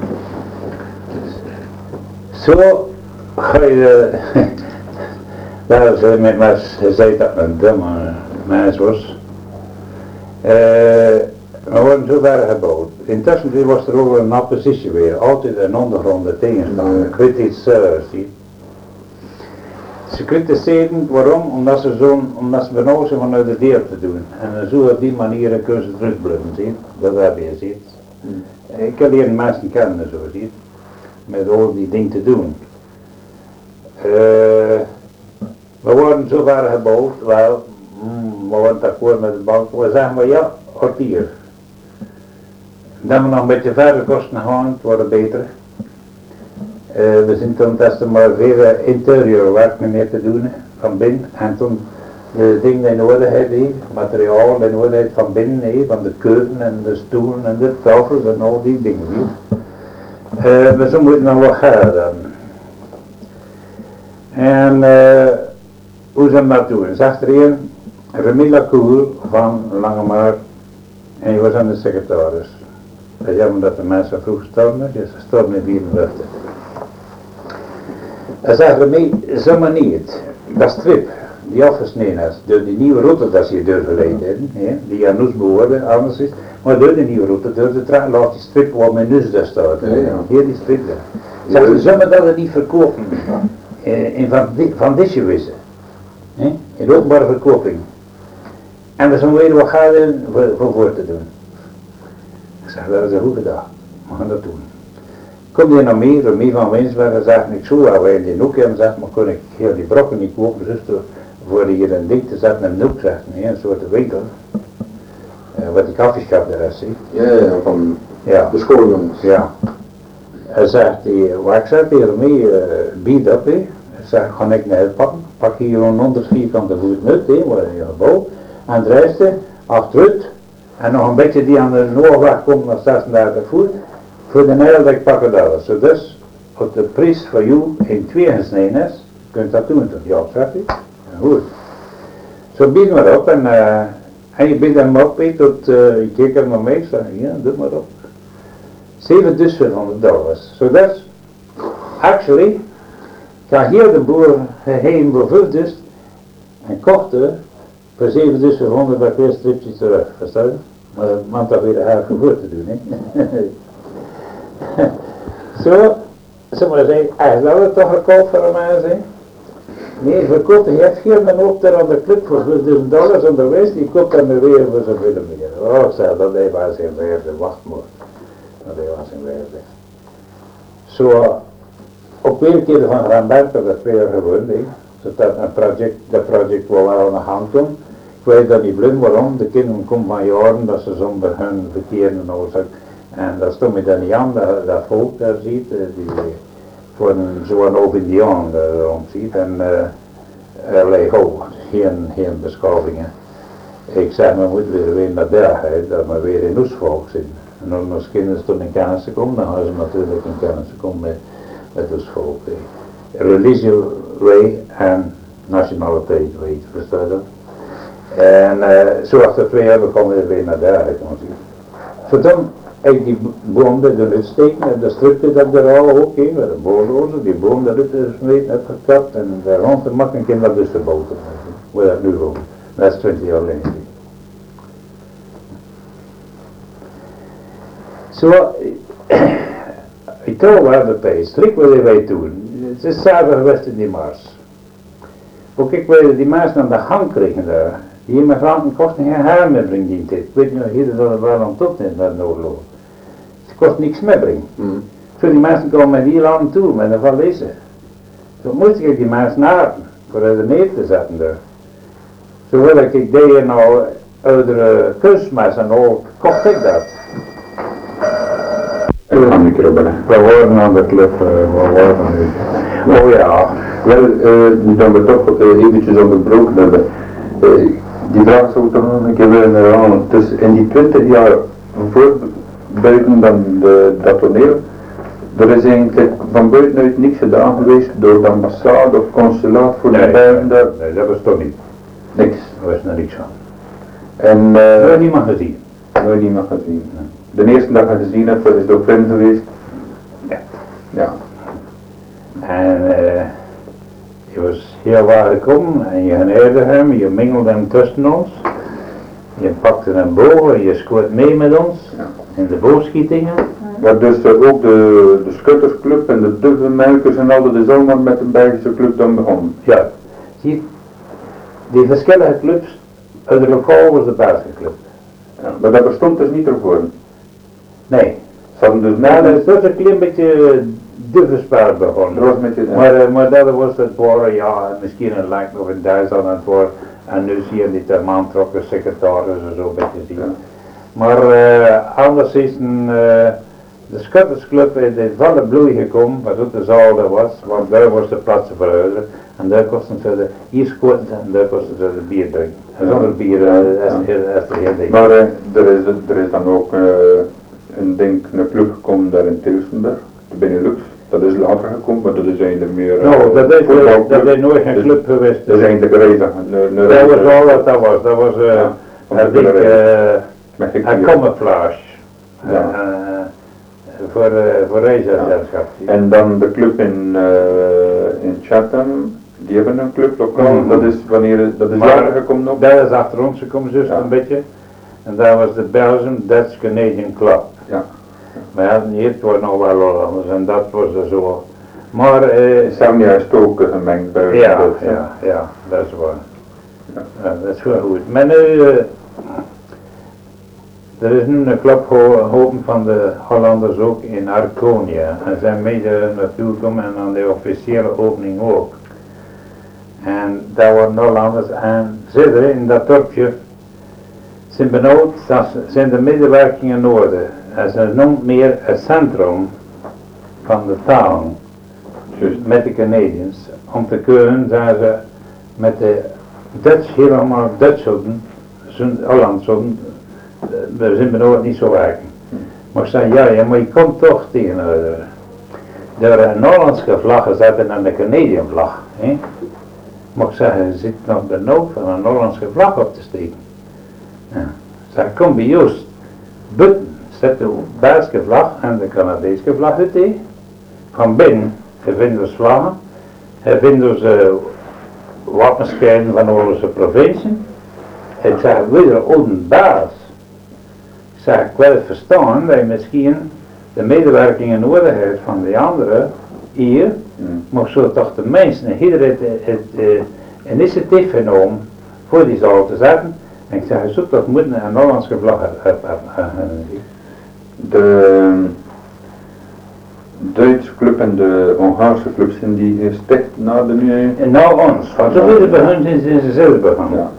Zo ga je, daar is met mij gezegd dat een domme mens was. Uh, we worden zo ver gebouwd. Intussen was er ook een oppositie weer, altijd een ondergrond tegenstander, Mm. kritisch uh, zie. Ze kritiseerden waarom? Omdat ze zo'n, omdat ze benauwd zijn vanuit de deur te doen. En zo op die manier kunnen ze terugblijven, zie. Dat heb je, zie. Mm. Ik heb hier mensen kennen, zo, zie. Met al die dingen te doen. Uh, we worden zo ver gebouwd, wel, mm, we worden akkoord met de bank, we zeggen maar ja, kwartier. Dan we nog een beetje verder kosten gaan, het wordt beter. Uh, we zijn toen testen maar veel interieur werk meer te doen, van binnen, en toen de dingen in orde had, materiaal in orde had van binnen, he, van de keuken en de stoelen en de tafels en al die dingen. Uh, we zo moeten nog wat gaan dan. En uh, hoe ze dat doen? Zegt er een, Remy Lacour van Langemaar, en je was aan de secretaris. Het is jammer dat de mensen vroeg gestorven is, ze gestorven in vierenvijftig. Hij zegt Remy, zomaar niet, dat strip die afgesneden is, door die nieuwe route dat ze hier doorgeleid hebben, he, die aan ons behoorde, anders is, maar door die nieuwe route, door de trein, laat die strip waar mijn neus daar staat. Ja, ja. Hier die strip daar. Zegt ze, zullen we dat niet verkopen? In van, di van deze wissen. In de openbare verkoping. En we zullen weten wat gaat er voor, voor voor te doen. Ik zeg, dat is een goede dag. We gaan dat doen. Kom je naar mij, door mij van Winsbergen, zegt ik zo, waar wij in die hoek hebben, zegt, maar kon ik heel die brokken niet kopen, dus door, voor hier een ding te zetten in een hoek, zegt nee, een soort winkel. Uh, wat die koffieschap daar is, zie. Ja, ja, van Ja. de schooljongens. Ja. Hij zegt, die, wat ik zeg tegen mij, uh, bied op, hè. Hij zegt, ga ik naar pakken, pak hier een honderd vierkante voet nut, hè, waar je gebouw, en de rest, achteruit, en nog een beetje die aan de noordweg komt naar zesendertig voet, voor de hele dag pakken dat. Zo dus, als de prijs voor jou in twee gesneden is, kunt dat doen tot ja, zegt hij. Ja, goed. Zo bied maar op en, uh, en je biedt hem op, hè, tot, uh, je kijkt er naar mij, zeg ja, doe maar op. zevenduizendvijfhonderd dollars. So that's actually, ga hier de boer heen voor vijfduizend en kochte voor zevenduizendvijfhonderd bij twee stripjes terug, verstaan je? Maar dat moet dat weer de haar voor te doen, hè. Zo, zo maar zeggen, hij zou het toch verkocht voor een mens, hè? Nee, verkoopt hij heeft geen men ook daar aan de club voor vijfduizend dollars onderwijs, die koopt dan weer voor zoveel meer. Oh, zeg, dat hij was in weerde, wacht maar. Dat hij was in weerde. Zo, op een keer van Rambert, dat is veel gewoon, hè. Zodat een project, dat project wel wel aan de hand komt. Ik weet dat niet blind waarom, de kinderen komen van jaren dat ze zonder hun verkeerde oorzaak. En dat stond me dan niet aan, dat, dat volk daar ziet, die voor een zo'n Ovidian daar rond ziet. En uh, er ligt ook geen, geen beschouwingen. Ik zeg, we moeten weer weer naar Bergheid, dat we weer in ons volk zitten. En als onze kinderen toen in kennis komen, dan gaan ze natuurlijk in kennis komen met, met ons volk. Religie way en nationaliteit way, verstaan je dat? En uh, zo achter twee jaar komen we weer naar Bergheid. Voor dan heb die boom dat eruit steken en de stripje dat er al ook in, met de boorlozen, die boom dat eruit is mee uitgekapt en de rond te maken en dat dus de boter. Waar dat nu woont. Dat is twintig jaar geleden. Zo, ik trouw waar de pijs, strik willen wij doen. Het is zaterdag geweest in die mars. Ook ik wilde die mars aan de hand kregen daar. Die immigranten kosten geen haar meer brengen die tijd. Ik weet niet of hier dat het wel aan tot is naar de oorlog. Ze kost niks meer brengen. Mm. Zo die mensen komen met die land toe, met een valise. Zo moest ik die mensen naar voor de neer te zetten daar. Zo wil ik, ik deed nou oudere kunstmes en al, kocht ik dat. Ik ga een keer op bellen. We worden aan de club, uh, we worden nu. Oh ja. Wel, uh, dan we toch uh, eventjes onderbroken hebben. Uh, die vraag zou ik toch nog een keer willen herhalen. Dus in die twintig jaar voor buiten dan de, dat toneel, er is eigenlijk van buitenuit niks gedaan geweest door de ambassade of consulaat voor Nee, de Bijlen daar. nee, dat was toch niet. Niks. Daar was er niks van. En uh, Dat heb niemand gezien. nooit iemand gezien. De eerste dag dat je gezien hebt, dat is door vrienden geweest. Ja. Ja. En uh, je was heel waar gekomen en je geneerde hem, je mingelde hem tussen ons. Je pakte hem boven, je schoot mee met ons Ja. in de boogschietingen. Maar dus uh, ook de, de schuttersclub en de duivenmelkers en al, dat is allemaal met een Belgische club dan begonnen. Ja, zie, die verschillende clubs, uit de lokaal was de Belgische Ja. Maar dat bestond dus niet ervoor. Nee. Ze hadden dus Nou, dat net is dus een klein beetje duivenspel begonnen. er was met je, Maar, uh, maar dat was het voor, ja, misschien een lang nog in Duitsland en voor. En nu zie je die ter man trokken secretaris en zo een beetje zien. Ja. Maar uh, anders is een, uh, de schuttersclub is in volle bloei gekomen, wat ook de zaal er was, want daar was de plaats voor huizen. En daar kosten ze de, hier scoten ze en daar kosten ze de bier drinken. En Ja. zonder bier, uh, dat is Ja. een heel- dat is een heel ding. Maar uh, er, is, er is dan ook uh, een, denk, een club gekomen daar in Tilsenberg, de Benelux. Dat is later gekomen, maar dat is eigenlijk meer uh, Nou, dat is, voetbalclub. dat is nooit geen Dus club geweest. Dat is eigenlijk een reiziger. Een, een Dat was reiziger. al wat dat was, dat was uh, Ja, van een de dik, reiziger. uh, Met een gekkier. camouflage. Ja. Uh, uh, voor, uh, voor reisgezelschap. En dan de club in, uh, in Chatham, die hebben een club lokaal, Mhm. dat is wanneer, dat is Maar later gekomen ook. Dat is achter ons gekomen, zus, Ja. een beetje. En daar was de Belgian Dutch Canadian Club. Ja. Maar ja, hier het wordt nog wel wat anders en dat was er zo. Maar, eh Samia is ook uh, gemengd bij ja, de- ja, ja, dat is waar. Ja. Ja, dat is wel goed. Maar nu, uh, Er is nu een club geopend van de Hollanders ook in Arconia. En zijn mede naartoe gekomen en aan de officiële opening ook. En daar worden Hollanders en zitten in dat dorpje. Zijn benauwd, dat zijn de medewerkingen in orde. En ze noemt meer het centrum van de taal. Dus met de Canadiërs. Om te kunnen zijn ze met de Dutch helemaal Dutch zouden, Holland zouden, we zijn benauwd niet zo werken. Maar ik zei, ja, ja, maar je komt toch tegen de, de Hollandse vlag gezet en aan de Canadian vlag. He? Maar ik zei, je zit nog benauwd van een Hollandse vlag op te steken. Ja. Ik zei, kom bij juist buiten, zet de Belgische vlag en de Canadese vlag uit die. Van binnen, je vindt dus vlaggen, je vindt dus uh, wapenschijnen van onze provincie. Ik zeg, weer ook een baas. Ik zeg, ik wil het verstaan dat je misschien de medewerking en nodigheid van die anderen hier, mm. maar zo toch de mensen, iedereen het, het, het uh, initiatief genomen voor die zaal te zetten. En ik zeg, je zoekt dat moet een Hollandse vlag hebben. De Duitse club en de Hongaarse club zijn die gesticht na de nu? En nou ons, want zo weer begonnen zijn ze in zichzelf begonnen. Ja.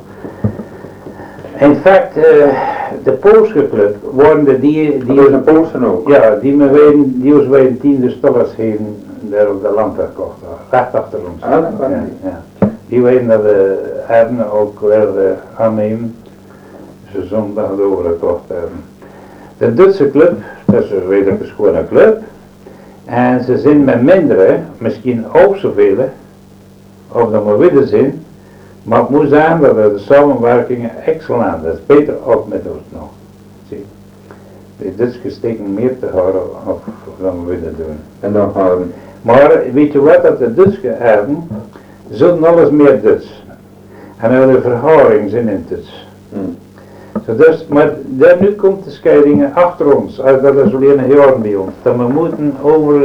In feite, uh, de Poolse club worden die... die is een Poolse ook? Ja, die me weten, die ons wij tiende stollers geven, daar op de landweg kocht, recht achter ons. Ah, dat kan ja, ja. Die weten dat de herden ook weer uh, aannemen, ze zondag doorgekocht hebben. De Duitse club, dat is weet ik, is gewoon een club. En ze zijn met mindere, misschien ook zoveel, of dat maar weer zijn. Maar ik moet zeggen dat de samenwerkingen excellent is. Beter ook met ons nog. Zie. De Duitsers steken meer te houden of dan we willen doen. En dan gaan. Maar weet je wat dat de Duitsers hebben? Ze zullen alles meer Duits. En de verhoudingen zijn in Duits. Hmm. So dus, maar daar nu komt de scheidingen achter ons. Als dat is alleen een jaar bij ons. Dat we moeten over uh,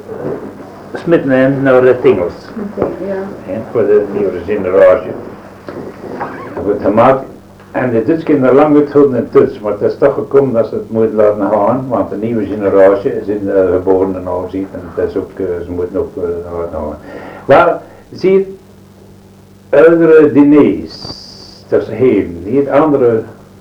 smitten naar de Engels. Okay, ja. En voor de nieuwe generatie. Dat wordt gemaakt. En de Duits kinderen lang uitgehouden in Duits, maar het is toch gekomen dat ze het moeten laten gaan, want de nieuwe generatie is in de geboren en al ziet en het is ook, uh, ze moeten ook uh, laten gaan. Maar zie, oudere diners, dat is heen, niet andere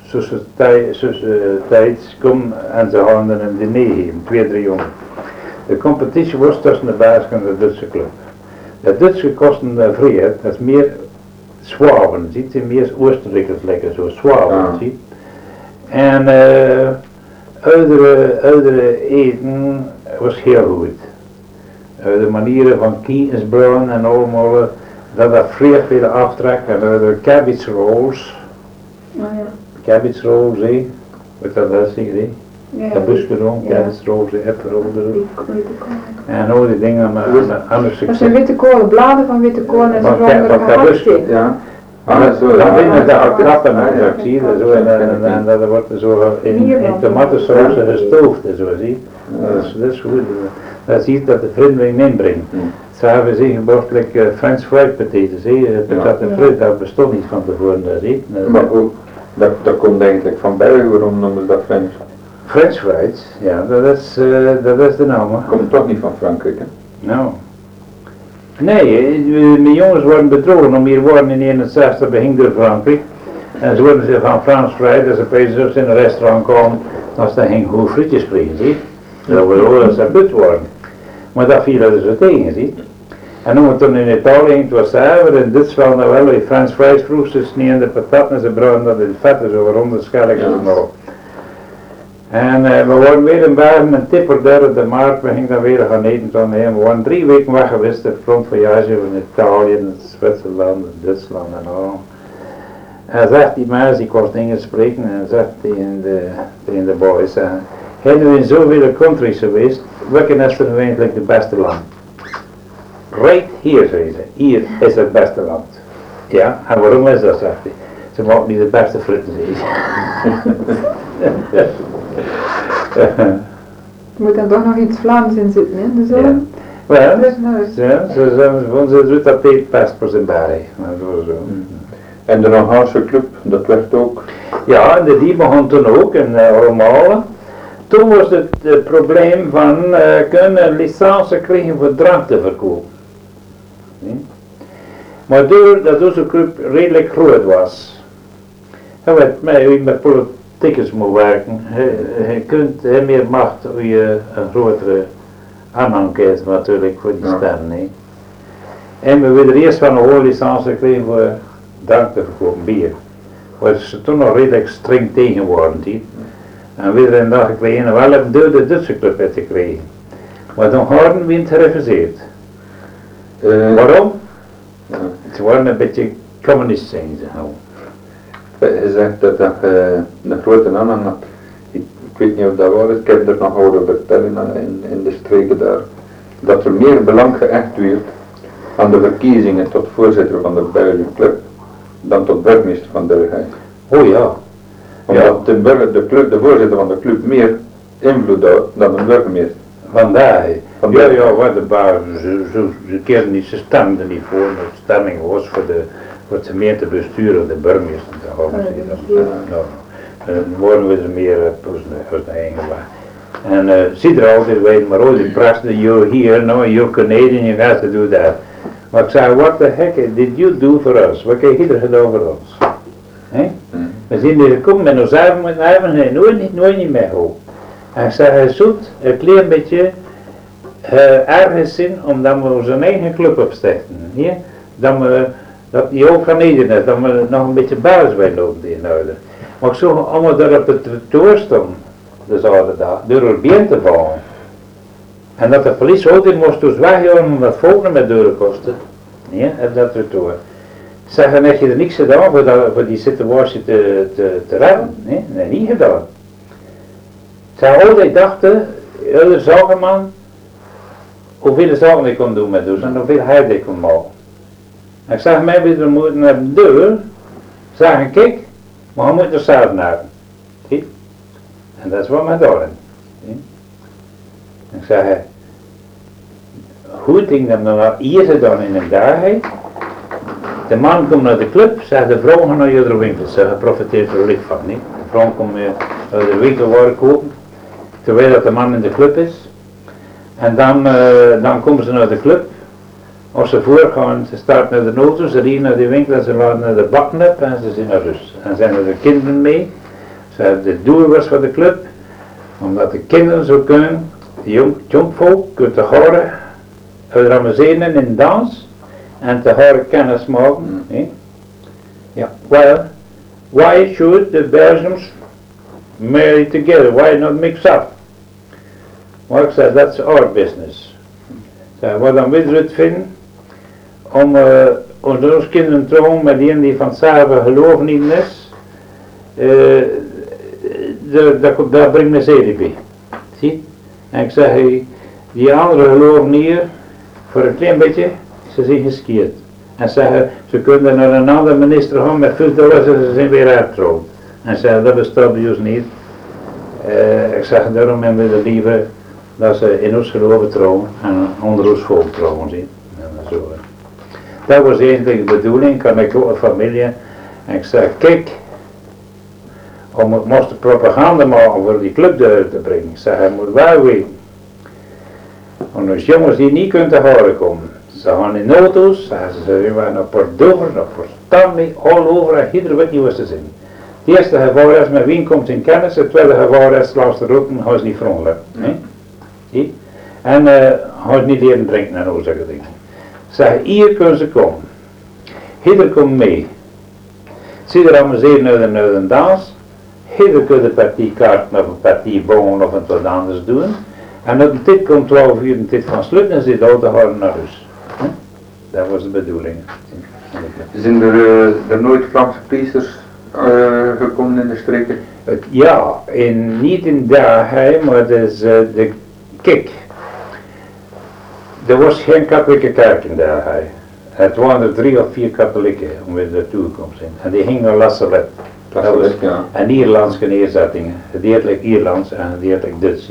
sociëteits komen en ze gaan er een diner heen, twee, drie jongen. De competitie was tussen de Belgische en de Duitse club. De Duitse kosten uh, vrij, dat is meer Zwaben, ziet je, meer Oostenrijkers lekker, zo Zwaben, ja. Ziet. En uh, oudere, oudere eten was heel goed. Uh, de manieren van kiesbrouwen en allemaal, uh, dat dat vrij veel aftrek en uh, de cabbage rolls. Oh, ja. Cabbage rolls, hé. Wat dat is, zie je? Ja, de buskeron, ja. cabbage rolls, apfelrolls. En al die dingen aan de succes. Dat zijn witte kolen, bladen van witte kolen en zo zonder gehakt in. Ja. Ah, zo, dan binnen de akrappen en zo, zie je, zo, en, en, en dat wordt zo in, in tomatensaus gestoofd en zo, zie je. Dat is, dat is goed. Dat zie je dat de vrienden inbrengen. Ze hebben zich gebracht like uh, French fried potatoes, zie je, patat en fruit, dat bestond niet van tevoren, dat zie je. Maar ook, dat, dat komt eigenlijk van België, waarom noemen ze dat French? French fried, ja, dat is, uh, dat is de naam. Komt toch niet van Frankrijk, hè? Nou. Nee, mijn jongens worden bedrogen om hier worden in eenenzestig begin door Frankrijk. En ze worden ze van Frans vrij, dat ze opeens in een restaurant komen, als ze geen goed frietjes kregen, zie. Dat we horen ze but worden. Maar dat viel er zo tegen, zie. En toen we toen in Italië het was zuiver, in Duitsland nou wel, die French fries vroeg ze sneeuwen de pataten en ze bruinen dat in vet, zo rond de schelling en zo. En uh, we waren weer in Bergen, een tipper derde de maart, we gingen dan weer gaan eten van hem. We waren drie weken weg geweest, de frontvoyage van Italië, Zwitserland, Duitsland en al. En zegt die mensen, ik kon Engels spreken, en zegt tegen de, tegen de boys, uh, hij nu in zoveel countries geweest, welke is er nu eigenlijk het beste land? Right hier, zei ze, hier is het beste land. Ja, en waarom is dat, zegt hij. Ze maken niet de beste fritten, zei ze. Er moet dan toch nog iets Vlaams in zitten, hè? Dus ja. Wel, ja, ze zijn van ze doet dat tapepest voor zijn bari. En de Hongaarse club, dat werd ook? Ja, en de die begon toen ook in uh, Romalen. Toen was het, het probleem van uh, kunnen een licentie krijgen voor drank te verkopen. Nee? Maar doordat onze club redelijk groot was, en wat met, met politiekers moet werken, je, je kunt je meer macht hoe je een grotere aanhang krijgt natuurlijk voor die Ja. stemmen. Nee? En we wilden eerst van een hoge licentie krijgen voor drank te verkopen, bier. Waar ze toen nog redelijk streng tegen waren. Die. En we hadden een dag gekregen en wel een dode Duitse club uit te krijgen. Maar dan hadden we het gerefuseerd. Uh, Waarom? ja. Ze waren een beetje communist zijn ze nou. Je zegt dat je uh, een grote aanhang had. Ik, ik weet niet of dat waar is, ik heb er nog horen vertellen in, in de streken daar. Dat er meer belang gehecht werd aan de verkiezingen tot voorzitter van de Belgische club dan tot burgemeester van Delgheid. Oh ja. Omdat Ja. de, burger, de, club, de voorzitter van de club meer invloed had dan de burgemeester. Vandaar. Ja, Vandaar. ja, wat de baas, ze, ze, ze keerden niet, ze stemden niet voor. De stemming was voor, de, voor het gemeentebestuur of de burgemeester te houden. Ja, Dat, de nou, nou, dan worden we er meer uh, uit de eigen waar. En uh, zie er altijd weten, maar oh die praten, you here, no, you're Canadian, you have to do that. Maar ik zei, what the heck did you do for us? Wat heb je er gedaan voor ons? He? Hmm. We zijn hier gekomen met ons eigen, met ons eigen, en nooit niet, nooit niet meer hoog. En ik zei, hij zoekt een klein beetje uh, ergens in, omdat we onze eigen club opstichten. Hier, dat we, dat die ook Canadian is, dat we nog een beetje basis bij lopen in orde. Maar ik zag allemaal daar op het toer stonden, de zaterdag, door er bier te vallen. En dat de politie altijd moest dus weggaan omdat volgende met deuren kostte. Nee, op dat retour. Zeggen, heb je er niks gedaan voor, dat, voor die situatie te, te, te redden? Nee, nee, niet gedaan. Zij altijd dachten, hele zakenman, hoeveel zaken ik kon doen met dus en hoeveel hij dit kon maken. En ik zeg, mij we moeten naar de deur, zeggen, kijk, maar we moeten er zelf naar. Zie? En dat is wat mij daar. Ik zei, goed ding dat we nou hier gedaan in een dag. De man komt naar de club, zegt de vrouw gaat naar je winkel, ze geprofiteerd er licht van. Niet? De vrouw komt naar de winkel waar kopen, terwijl dat de man in de club is. En dan, uh, dan komen ze naar de club. Als ze voorgaan, ze starten naar de auto, ze rijden naar de winkel en ze laten naar de bakken op en ze zijn naar rust. En zijn er de kinderen mee. Ze hebben de doel was van de club, omdat de kinderen zo kunnen, de jong, jongvolk, kunnen te horen, uit amuseren in dans en te horen kennis maken. Mm. Ja, well, why should the Belgians marry together? Why not mix up? Maar ik zei, that's our business. Zei, wat dan willen we het vinden om uh, onze kinderen te trouwen met die die van hetzelfde geloof niet is, uh, daar, daar brengt een zeden bij. Zie? En ik zeg, hey, die anderen geloven hier, voor een klein beetje, ze zijn geskeerd. En zeggen, ze kunnen naar een andere minister gaan met veel dollars en ze zijn weer uitgetrouwd. En zeggen, dat bestaat bij ons niet. Uh, ik zeg, daarom hebben we liever dat ze in ons geloven trouwen en onder ons volk trouwen. Zie? En zo. Dat was eigenlijk de bedoeling, kan ik ook een familie. En ik zeg, kijk, om het moest propaganda maken voor die club eruit te brengen. Ik zeg, hij moet wel weten. Want als jongens die niet kunnen te horen komen, ze gaan in auto's, zeggen ze, ze gaan naar Port Dover, naar Port Stanley, all over, en iedereen weet niet wat ze zijn. Het eerste gevaar is met Wien komt in kennis, het tweede gevaar is langs de route, gaan ze niet vriendelijk. Nee? Zie? En uh, gaan ze niet leren drinken en al zulke dingen. Zeg, hier kunnen ze komen. Ieder komt mee. Zie er amuseren naar de, naar de dans. Ieder kan de partiekaarten of een partij bouwen of wat anders doen. En op een tijd komt twaalf uur een tijd van sluiten en ze de auto houden naar huis. Hm? Dat was de bedoeling. Zijn er, uh, er nooit Vlaamse priesters uh, gekomen in de streken? Het, ja, in, niet in Delgheid, maar het is uh, de kik. Er was geen katholieke kerk in Delgheid. Het waren er drie of vier katholieken om weer naartoe te komen zijn. En die gingen naar Lasselet. Dat was ja. een Ierlandse neerzettingen. Gedeeltelijk Ierlands en gedeeltelijk Duits.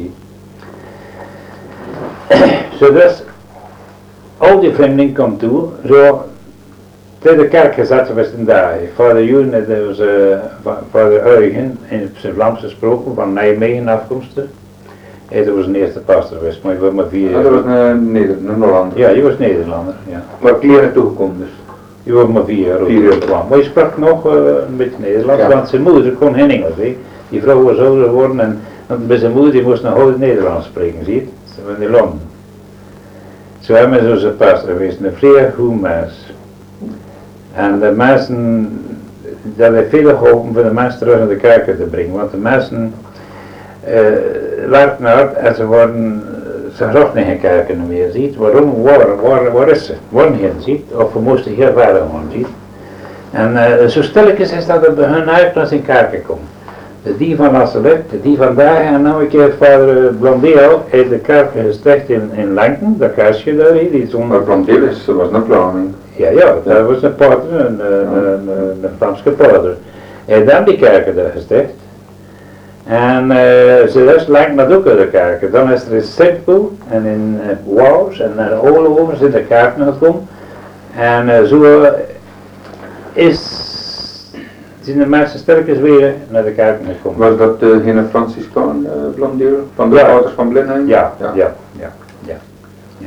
Zo dus, al die vreemdelingen komen toe, zo Bij de kerk gezet was een dag. Vader Joen, dat was uh, vader Eugen, in zijn Vlaams gesproken, van Nijmegen afkomstig. Hij was een eerste pastor geweest, maar hij was maar vier Ja, dat was een Nederlander, een Hollander. Ja, je was Nederlander, ja. Maar ik hier naartoe gekomen dus. Je was maar vier jaar oud. Vier jaar. kwam. Maar je sprak nog uh, een beetje Nederlands, Ja. want zijn moeder kon geen Engels, hè. Die vrouw was ouder geworden en want bij zijn moeder die moest nog altijd Nederlands spreken, zie je? Ze waren in Londen. Zo hebben we zo'n pastor geweest, een vrij goed mens. En de mensen, dat heeft veel geholpen voor de mensen terug naar de kerken te brengen, want de mensen uh, werkten hard en ze worden, ze zochten geen kerken meer, ziet. Waarom? Waar, waar, waar is ze? Worden geen, ziet. Of we moesten hier verder gaan, ziet. En uh, zo stilletjes is dat er bij hun uit naar zijn kerken komt. De die van Asselet, de die vandaag en nou een keer vader Blondeel heeft de kerk gesticht in, in Lengten, dat kastje daar, die zonder... Maar Plantelis was een Vlaming. Ja, ja, dat was een pater, een, een, een, een Vlaamse pater. Hij heeft dan die kerken daar gesticht. En uh, ze is lang naar ook de kerken. Dan is er in Sintpoel en in uh, Wouws en naar Oorlogen zijn de kerken gekomen. En uh, zo is, zijn de mensen sterkjes weer naar de kerken gekomen. Was dat degene uh, Franciscaan uh, Blondeel, van de Ja. ouders van Blenheim? Ja, ja, ja, ja, ja. Ja,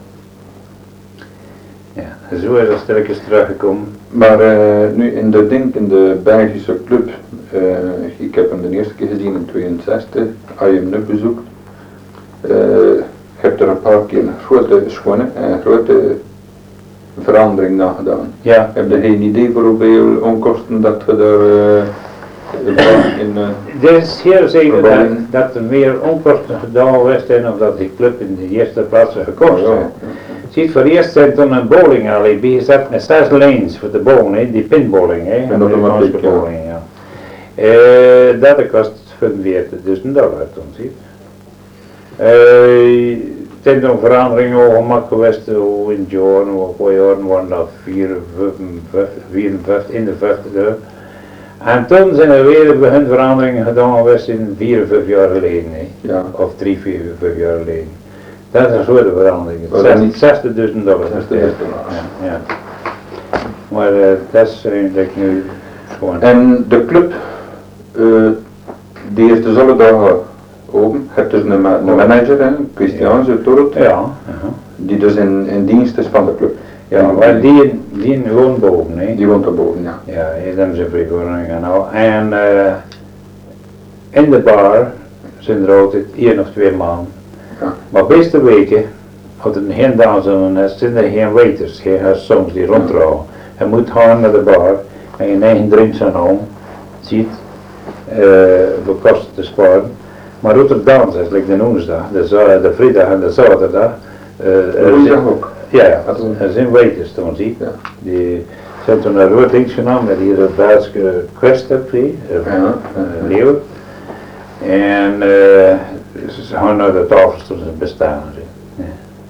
ja. En zo is dat sterkjes teruggekomen. Maar uh, nu in de ding, in de Belgische club, uh, ik heb hem de eerste keer gezien in tweeënzestig, als je hem nu bezoekt, uh, je hebt er een paar keer een grote schone en grote verandering na gedaan. Ja. Heb je geen idee voor hoeveel onkosten dat je daar uh, in... Uh, Het is heel zeker dat, Verbouwing. dat er meer onkosten gedaan was dan of dat die club in de eerste plaats gekost ja, heeft. Ziet, voor eerst zijn toen een bowlingallee bijgezet met zes lanes voor de bowling, hè, die pinbowling, hè, En automatiek, Amerikaanse ja. bowling, ja. Uh, dat kost vijfenveertigduizend dollar toen, ziet. Uh, het zijn toen veranderingen al gemaakt geweest, hoe in Jorn, hoe een paar jaren waren dat vierenvijftig, eenenvijftig euro. En toen zijn er weer bij hun veranderingen gedaan geweest in vier, vijf jaar geleden, hè. ja. Of drie, vier, vijf jaar geleden. Dat is een grote verandering. Was dat niet- zestigduizend dollar. zestigduizend dollar. Ja, ja. Maar uh, dat is eigenlijk nu gewoon... En de club, uh, die heeft dus alle dagen open. Je hebt dus een, ma een manager, hè, Christian Zutorot, Ja, ja. die dus in, in dienst is van de club. Ja, maar die, die woont boven, hè. Die woont daarboven, ja. Ja, hier hebben ze vergunning en al. En uh, in de bar zijn er altijd één of twee man. Ja. Maar beste weken, als er geen dansen is, zijn er geen waiters, geen soms die ronddraaien. Je moet gaan naar de bar en je eigen drinks aan om, ziet, uh, voor kosten te sparen. Maar ook er dansen is, like de woensdag, de, za- de vrijdag en de zaterdag. Uh, De woensdag ook. Ja, ja, Dat is- er zijn waiters toen, zie. Ja. Die zijn toen naar rood links genomen met hier een Belgische quest heb je, Ja, ja. leeuw. En uh, ze gaan naar de tafels toen ze bestaan. zie. Ja.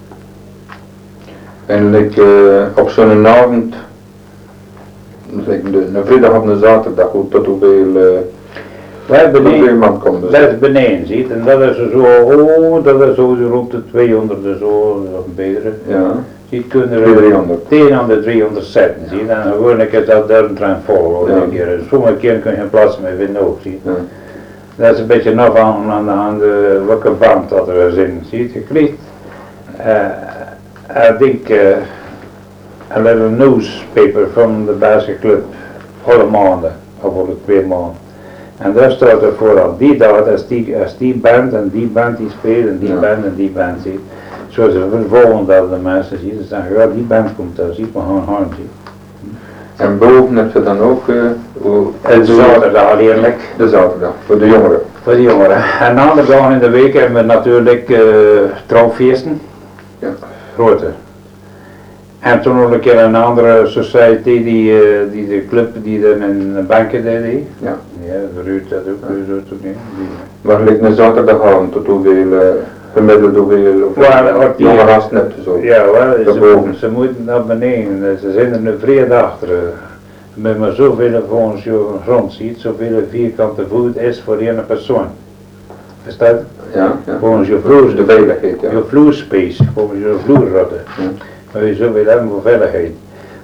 En like, uh, op zo'n avond, like de, een vrijdag of een zaterdag, hoe, tot hoeveel, uh, Wij tot hoeveel beneden, man komt dus? dat is beneden, ziet. En dat is zo, oh, dat is zo rond de tweehonderd en zo, of betere. Ja, Ziet, kunnen er tweehonderd. tegen aan de driehonderd zetten, zie. En gewoon is dat daar een trein vol, Ja. een keer. Sommige keren kun je geen plaats meer vinden ook, zie. Ja. Dat is een beetje nog aan, aan, aan de, welke band dat er is in, zie je, krijgt. Uh, I think uh, a little newspaper from the Basque Club, alle maanden, of alle twee maanden. En daar staat er vooral die daad, als die, als die band en die band die speelt en die Ja. band en die band ziet. Zoals ze vervolgen dat de mensen zien, ze zeggen, ja die band komt daar, ziet maar gewoon gaan zien. En boven heb je dan ook, uh, hoe, En zaterdag eerlijk. de zaterdag, voor de jongeren. Voor de jongeren. En de andere dagen in de week hebben we natuurlijk uh, trouwfeesten, Ja. grote. En toen nog een keer een andere society die, uh, die de club die dan in de banken deed. Ja. Ja, de Ruud dat ook, Ruud dat ook niet. Die- Maar gelijk een zaterdagavond, tot hoeveel, uh, gemiddeld hoeveel, of Waar wordt die- jonge gasten heb je zo. Ja, wel, ze, Daarboven. ze moeten naar beneden, ze zijn er nu vrede achter. Met maar zoveel volgens je grond ziet, zoveel vierkante voet is voor één persoon. Verstaan? Ja, ja. Volgens je vloer, De veiligheid, ja. je vloerspace, volgens je vloerrotte. Ja. Maar je zoveel hebben voor veiligheid.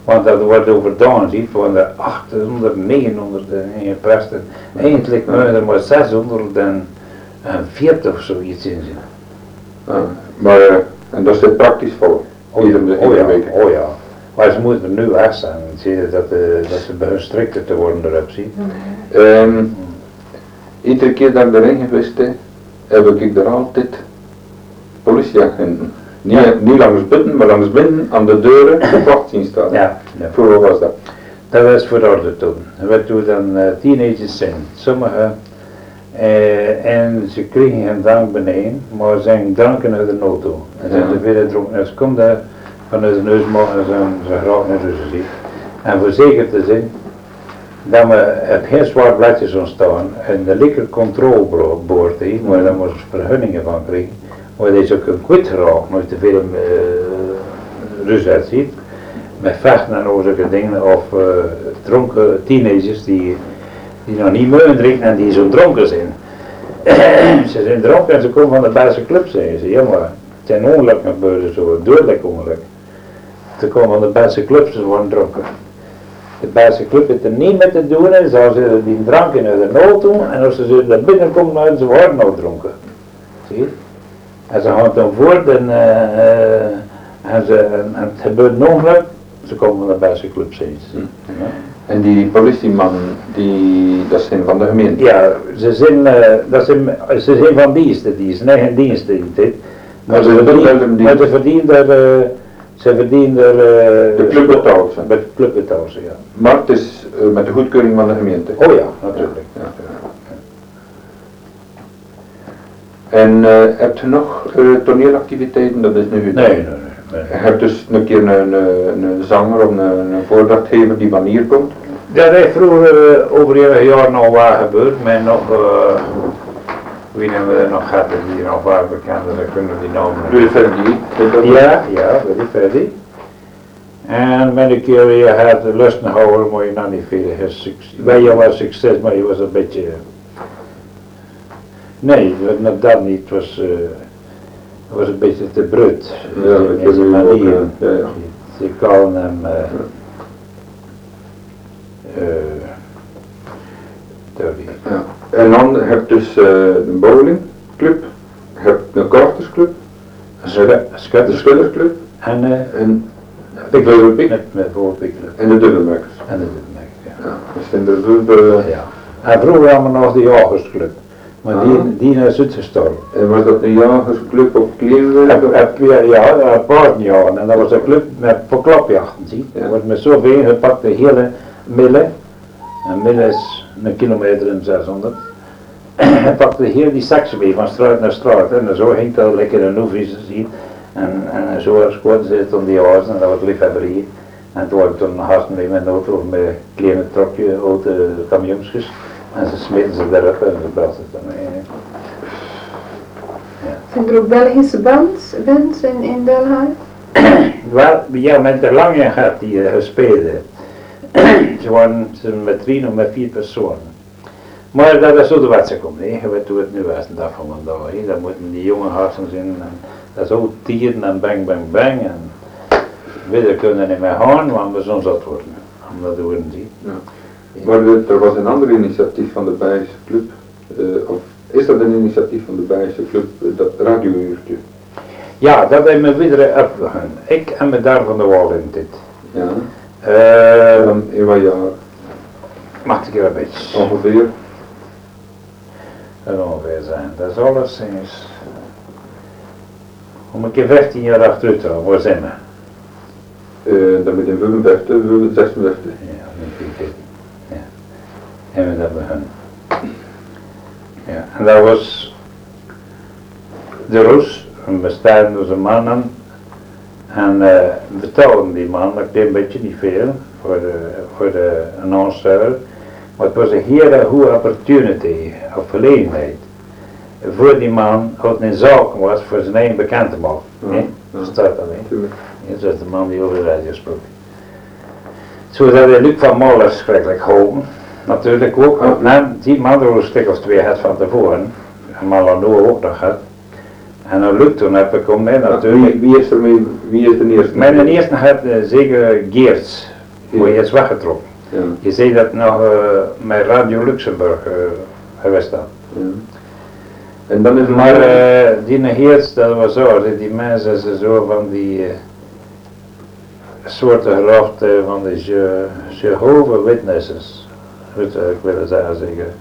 Want dat wordt overdaan, ziet, van de achthonderd, negenhonderd in presten. Eindelijk moeten er maar zeshonderdveertig of zoiets in zitten. Ja, maar, uh, en dat zit praktisch vol. Oh ja, oh ja, oh ja. Maar ze moeten er nu weg zijn. Zie je dat, uh, dat ze beginnen strikter te worden erop, zie. Um, iedere keer dat ik erin geweest ben, heb ik er altijd politieagenten. Niet, ja. niet langs buiten, maar langs binnen aan de deuren de wacht zien staan. Ja, ja. Voor wat was dat? Dat was voor de orde toen. We toen dan uh, teenagers zijn. Sommigen uh, en ze kregen geen drank beneden, maar ze zijn dranken uit de auto. En ze zijn te veel gedronken. En ze komt daar vanuit de neus maken en ze, ze graag naar ruzie zien. En voor zeker te zijn dat we er geen zwart bladjes ontstaan en de liquor control boord, maar daar moesten ze vergunningen van krijgen. Maar dat is ook een kwijt geraakt, nooit te veel uh, rust uitziet. Met vechten en zulke dingen, of uh, dronken teenagers die, die nog niet meer drinken en die zo dronken zijn. Ze zijn dronken en ze komen van de beste club, zeggen ze. Ja, maar het zijn ongelukken gebeurd, zo dodelijk ongeluk. Ze komen van de beste clubs, ze worden dronken. De beste club heeft er niet mee te doen, en ze ze die drank uit de auto en als ze naar binnen komen, ze worden nog dronken. Zie je? En ze gaan dan voort en, uh, uh, en, ze, en, en het gebeurt nog ongeluk, ze komen van de beste club steeds. Hm. Ja. En die politiemannen, die, dat zijn van de gemeente? Ja, ze zijn, uh, dat zijn, ze zijn van diensten, die zijn eigen diensten dit. Maar, ja, ze verdienen, die... maar ze verdienen er, uh, ze verdienen er... Uh, de club betaalt ze? Met de club betaalt ze, ja. Maar het is uh, met de goedkeuring van de gemeente? Oh ja, natuurlijk. Ja, ja. En uh, hebt u nog uh, toneelactiviteiten? Dat is nu nee, nee, nee, nee. Je hebt dus een keer een, een, een zanger of een, een voordrachtgever die van hier komt? Dat heeft vroeger uh, over een jaar nog waar gebeurd, maar nog, uh, wie hebben we nog gehad die nog waar bekend is, dan kunnen we die namen. Louis Verdi? Ja, ja, Louis Verdi. En met een keer je had de lust houden, maar je nog niet veel succes. Bij jou was succes, maar je was een beetje... Nee, dat niet, het was, uh, het was een beetje te brut. Ja, in zijn manier. Ja, ja. Ze kallen hem... Uh, uh, ja. En dan heb je dus uh, een bowlingclub, je hebt een kartersclub, een schuttersclub en, uh, en de Voorpik met, met Voorpikclub. En de dubbelmakers. En de dubbelmakers, ja. Ja, dat zijn er veel... Uh, ja. En vroeger hadden we nog de jagersclub. Maar ah. die, die is uitgestorven. En was dat een jagersclub op Kleeuwen? Ja, ja, een paardenjagen. En dat was een club met voor klapjachten, zie. Ja. Er wordt met zoveel gepakt, de hele Mille. En Mille is een kilometer en zeshonderd. Hij pakte heel die seksen mee, van straat naar straat. En zo ging dat lekker in Oevis, zie. En, en zo squatten ze het om die huizen, en dat was liefhebberie. En toen had ik toen een haast mee met de auto, of met een kleine trokje, oude kamionsjes. En ze smeten ze daarop en ze brachten het dan mee. Ja. Zijn er ook Belgische bands, bands in, in Delhaar? Wel, ja, met de lange gehad die uh, gespeeld. Ze waren ze met drie of met vier personen. Maar dat is zo de wat ze komt, hè. Je weet hoe het nu was, de dag van vandaag. Hè. Dan moeten die jonge harten zijn, en dat is ook tieren en bang, bang, bang. En we kunnen niet meer gaan, want we zullen zat worden. Om dat te worden zien. Ja. Maar er was een ander initiatief van de Belgische club, uh, of is dat een initiatief van de Belgische club, uh, dat radiouurtje? Ja, dat hebben we weer opgegaan. Ik en me daar van de wal in dit. Ja. Uh, dan in wat jaar? Mag ik er een beetje? Ongeveer? Dat ongeveer zijn. Dat is alles eens. Om een keer vijftien jaar achteruit te gaan, waar zijn we? Uh, dan met in vijfenvijftig, zesenvijftig. Ja, niet dit. Ja. En we dat begonnen. Ja, en dat was de Roes, een bestaande mannen. En uh, betaalden die man, dat deed een beetje niet veel voor de, voor de annonceur. Maar het was een hele goede opportunity, of gelegenheid. Voor die man wat een zaak was voor zijn eigen bekend te maken. Ja, ja. Dat staat alleen. Dat is de man die over de radio sprak. Zo dat we Luc van Molen schrikkelijk geholpen. Natuurlijk ook, want na die man er een stuk of twee had van tevoren. En Malano ook nog had. En dan Luc toen heb ik om, nee, natuurlijk. Wie, wie is er mee, wie is de eerste? Mijn eerste had uh, zeker Geerts word je eens weggetrokken. Ja. Je ziet dat nog uh, met Radio Luxemburg uh, geweest dan. Ja. En dan is er Maar nog- uh, die negeert, dat was zo, die, die mensen zijn zo van die uh, soorten gelofte van die Je- Jehovah Witnesses. Hoe zou ik willen zeggen?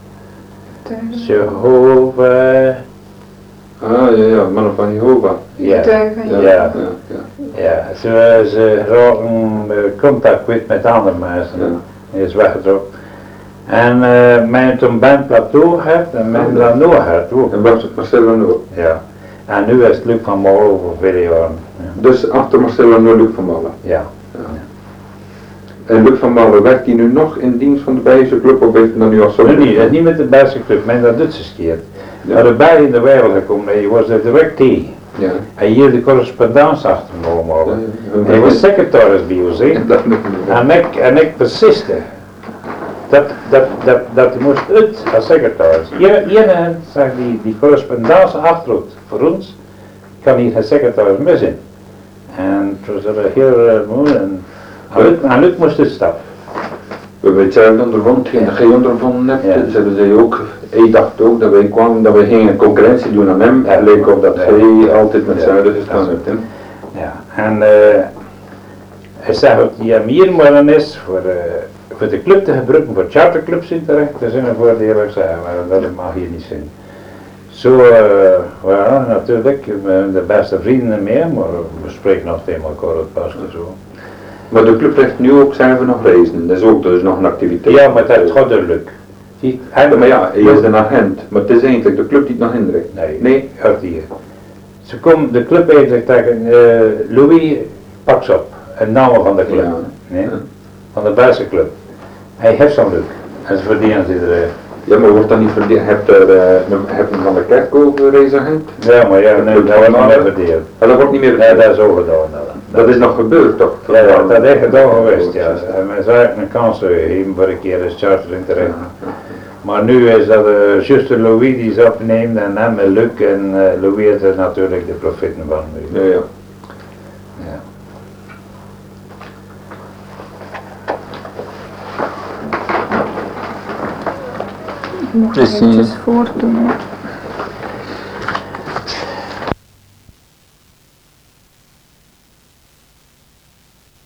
Jehovah, Ah ja, ja, mannen van Jehovah. ja, Getuigen, Ja, ja. ja, ja. ja, ze, ze raken uh, contact kwijt met andere mensen. Ja. Die is weggetrokken. En uh, men toen Ben Plateau heeft en men Ja. Lano heeft ook. En was het Marcel Lanois. Ja. En nu is het Luc van Molen over vele jaren. Ja. Dus achter Marcel Lanois Luc van Malle. Ja. En Luc van Malle, werkt hij nu nog in dienst van de Belgische club of heeft hij dan nu al zo? Nu niet, dat is niet met de beste club, men dat doet ze skeert. Ja. Maar erbij in de wereld gekomen, hij was er direct tegen. Ja. Hij hier de correspondance achter me mogen. Ja, Hij was secretaris bij ons, hè. Dat nog niet. En ik, en ik persiste. Dat, dat, dat, dat hij moest uit als secretaris. Iedereen zegt die, die correspondentie achterhoed voor ons, kan niet geen secretaris meer zijn. En het was er heel uh, moeilijk. En, en Luc- en Luc moest uitstappen. We hebben hetzelfde ondervonden, geen dat jij ondervonden hebt. Ja. Ze hebben ze ook, hij dacht ook dat wij kwamen, dat we geen concurrentie doen aan hem. Ja. Het leek op dat Ja. hij altijd met Ja. zuiden gestaan Ja. heeft. Hè. Ja, en uh, hij zegt ook die hem hier maar dan is voor, uh, voor de club te gebruiken, voor charterclubs in terecht, dat is een voordeel, ik zeg, maar dat mag hier niet zijn. Zo, uh, ja, natuurlijk, we hebben de beste vrienden mee, maar we spreken nog tegen elkaar op pas en zo. Maar de club heeft nu ook zelf nog reizen, dat is ook dus nog een activiteit. Ja, maar dat is gewoon duidelijk. Die, hij, Ja, maar ja, hij is een agent, maar het is eigenlijk de club die het nog hindert. Nee, Nee. uit hier. Ze komen, de club eigenlijk tegen, uh, Louis, pak ze op, een naam van de club, Ja. nee? Ja. Van de beste club. Hij heeft zo'n Luc, en ze verdienen ze er. Ja, maar wordt dat niet verdeeld? Heb je uh, heb je van de Kerkhof reisagent? Ja, maar ja, nee, dat wordt niet meer verdeeld. Ja, dat wordt niet meer Ja, dat is ook gedaan. Dat, Dat is nog gebeurd toch? ja, ja, dat is gedaan geweest, ja. En men zou een kans gegeven voor een keer eens charter in te richten. Maar nu is dat uh, juist de Louis die ze opneemt en hem en Luc en uh, Louis is er natuurlijk de profiten van. Ja, ja. Ja. Ik moet Is die- eventjes voortdoen. hè.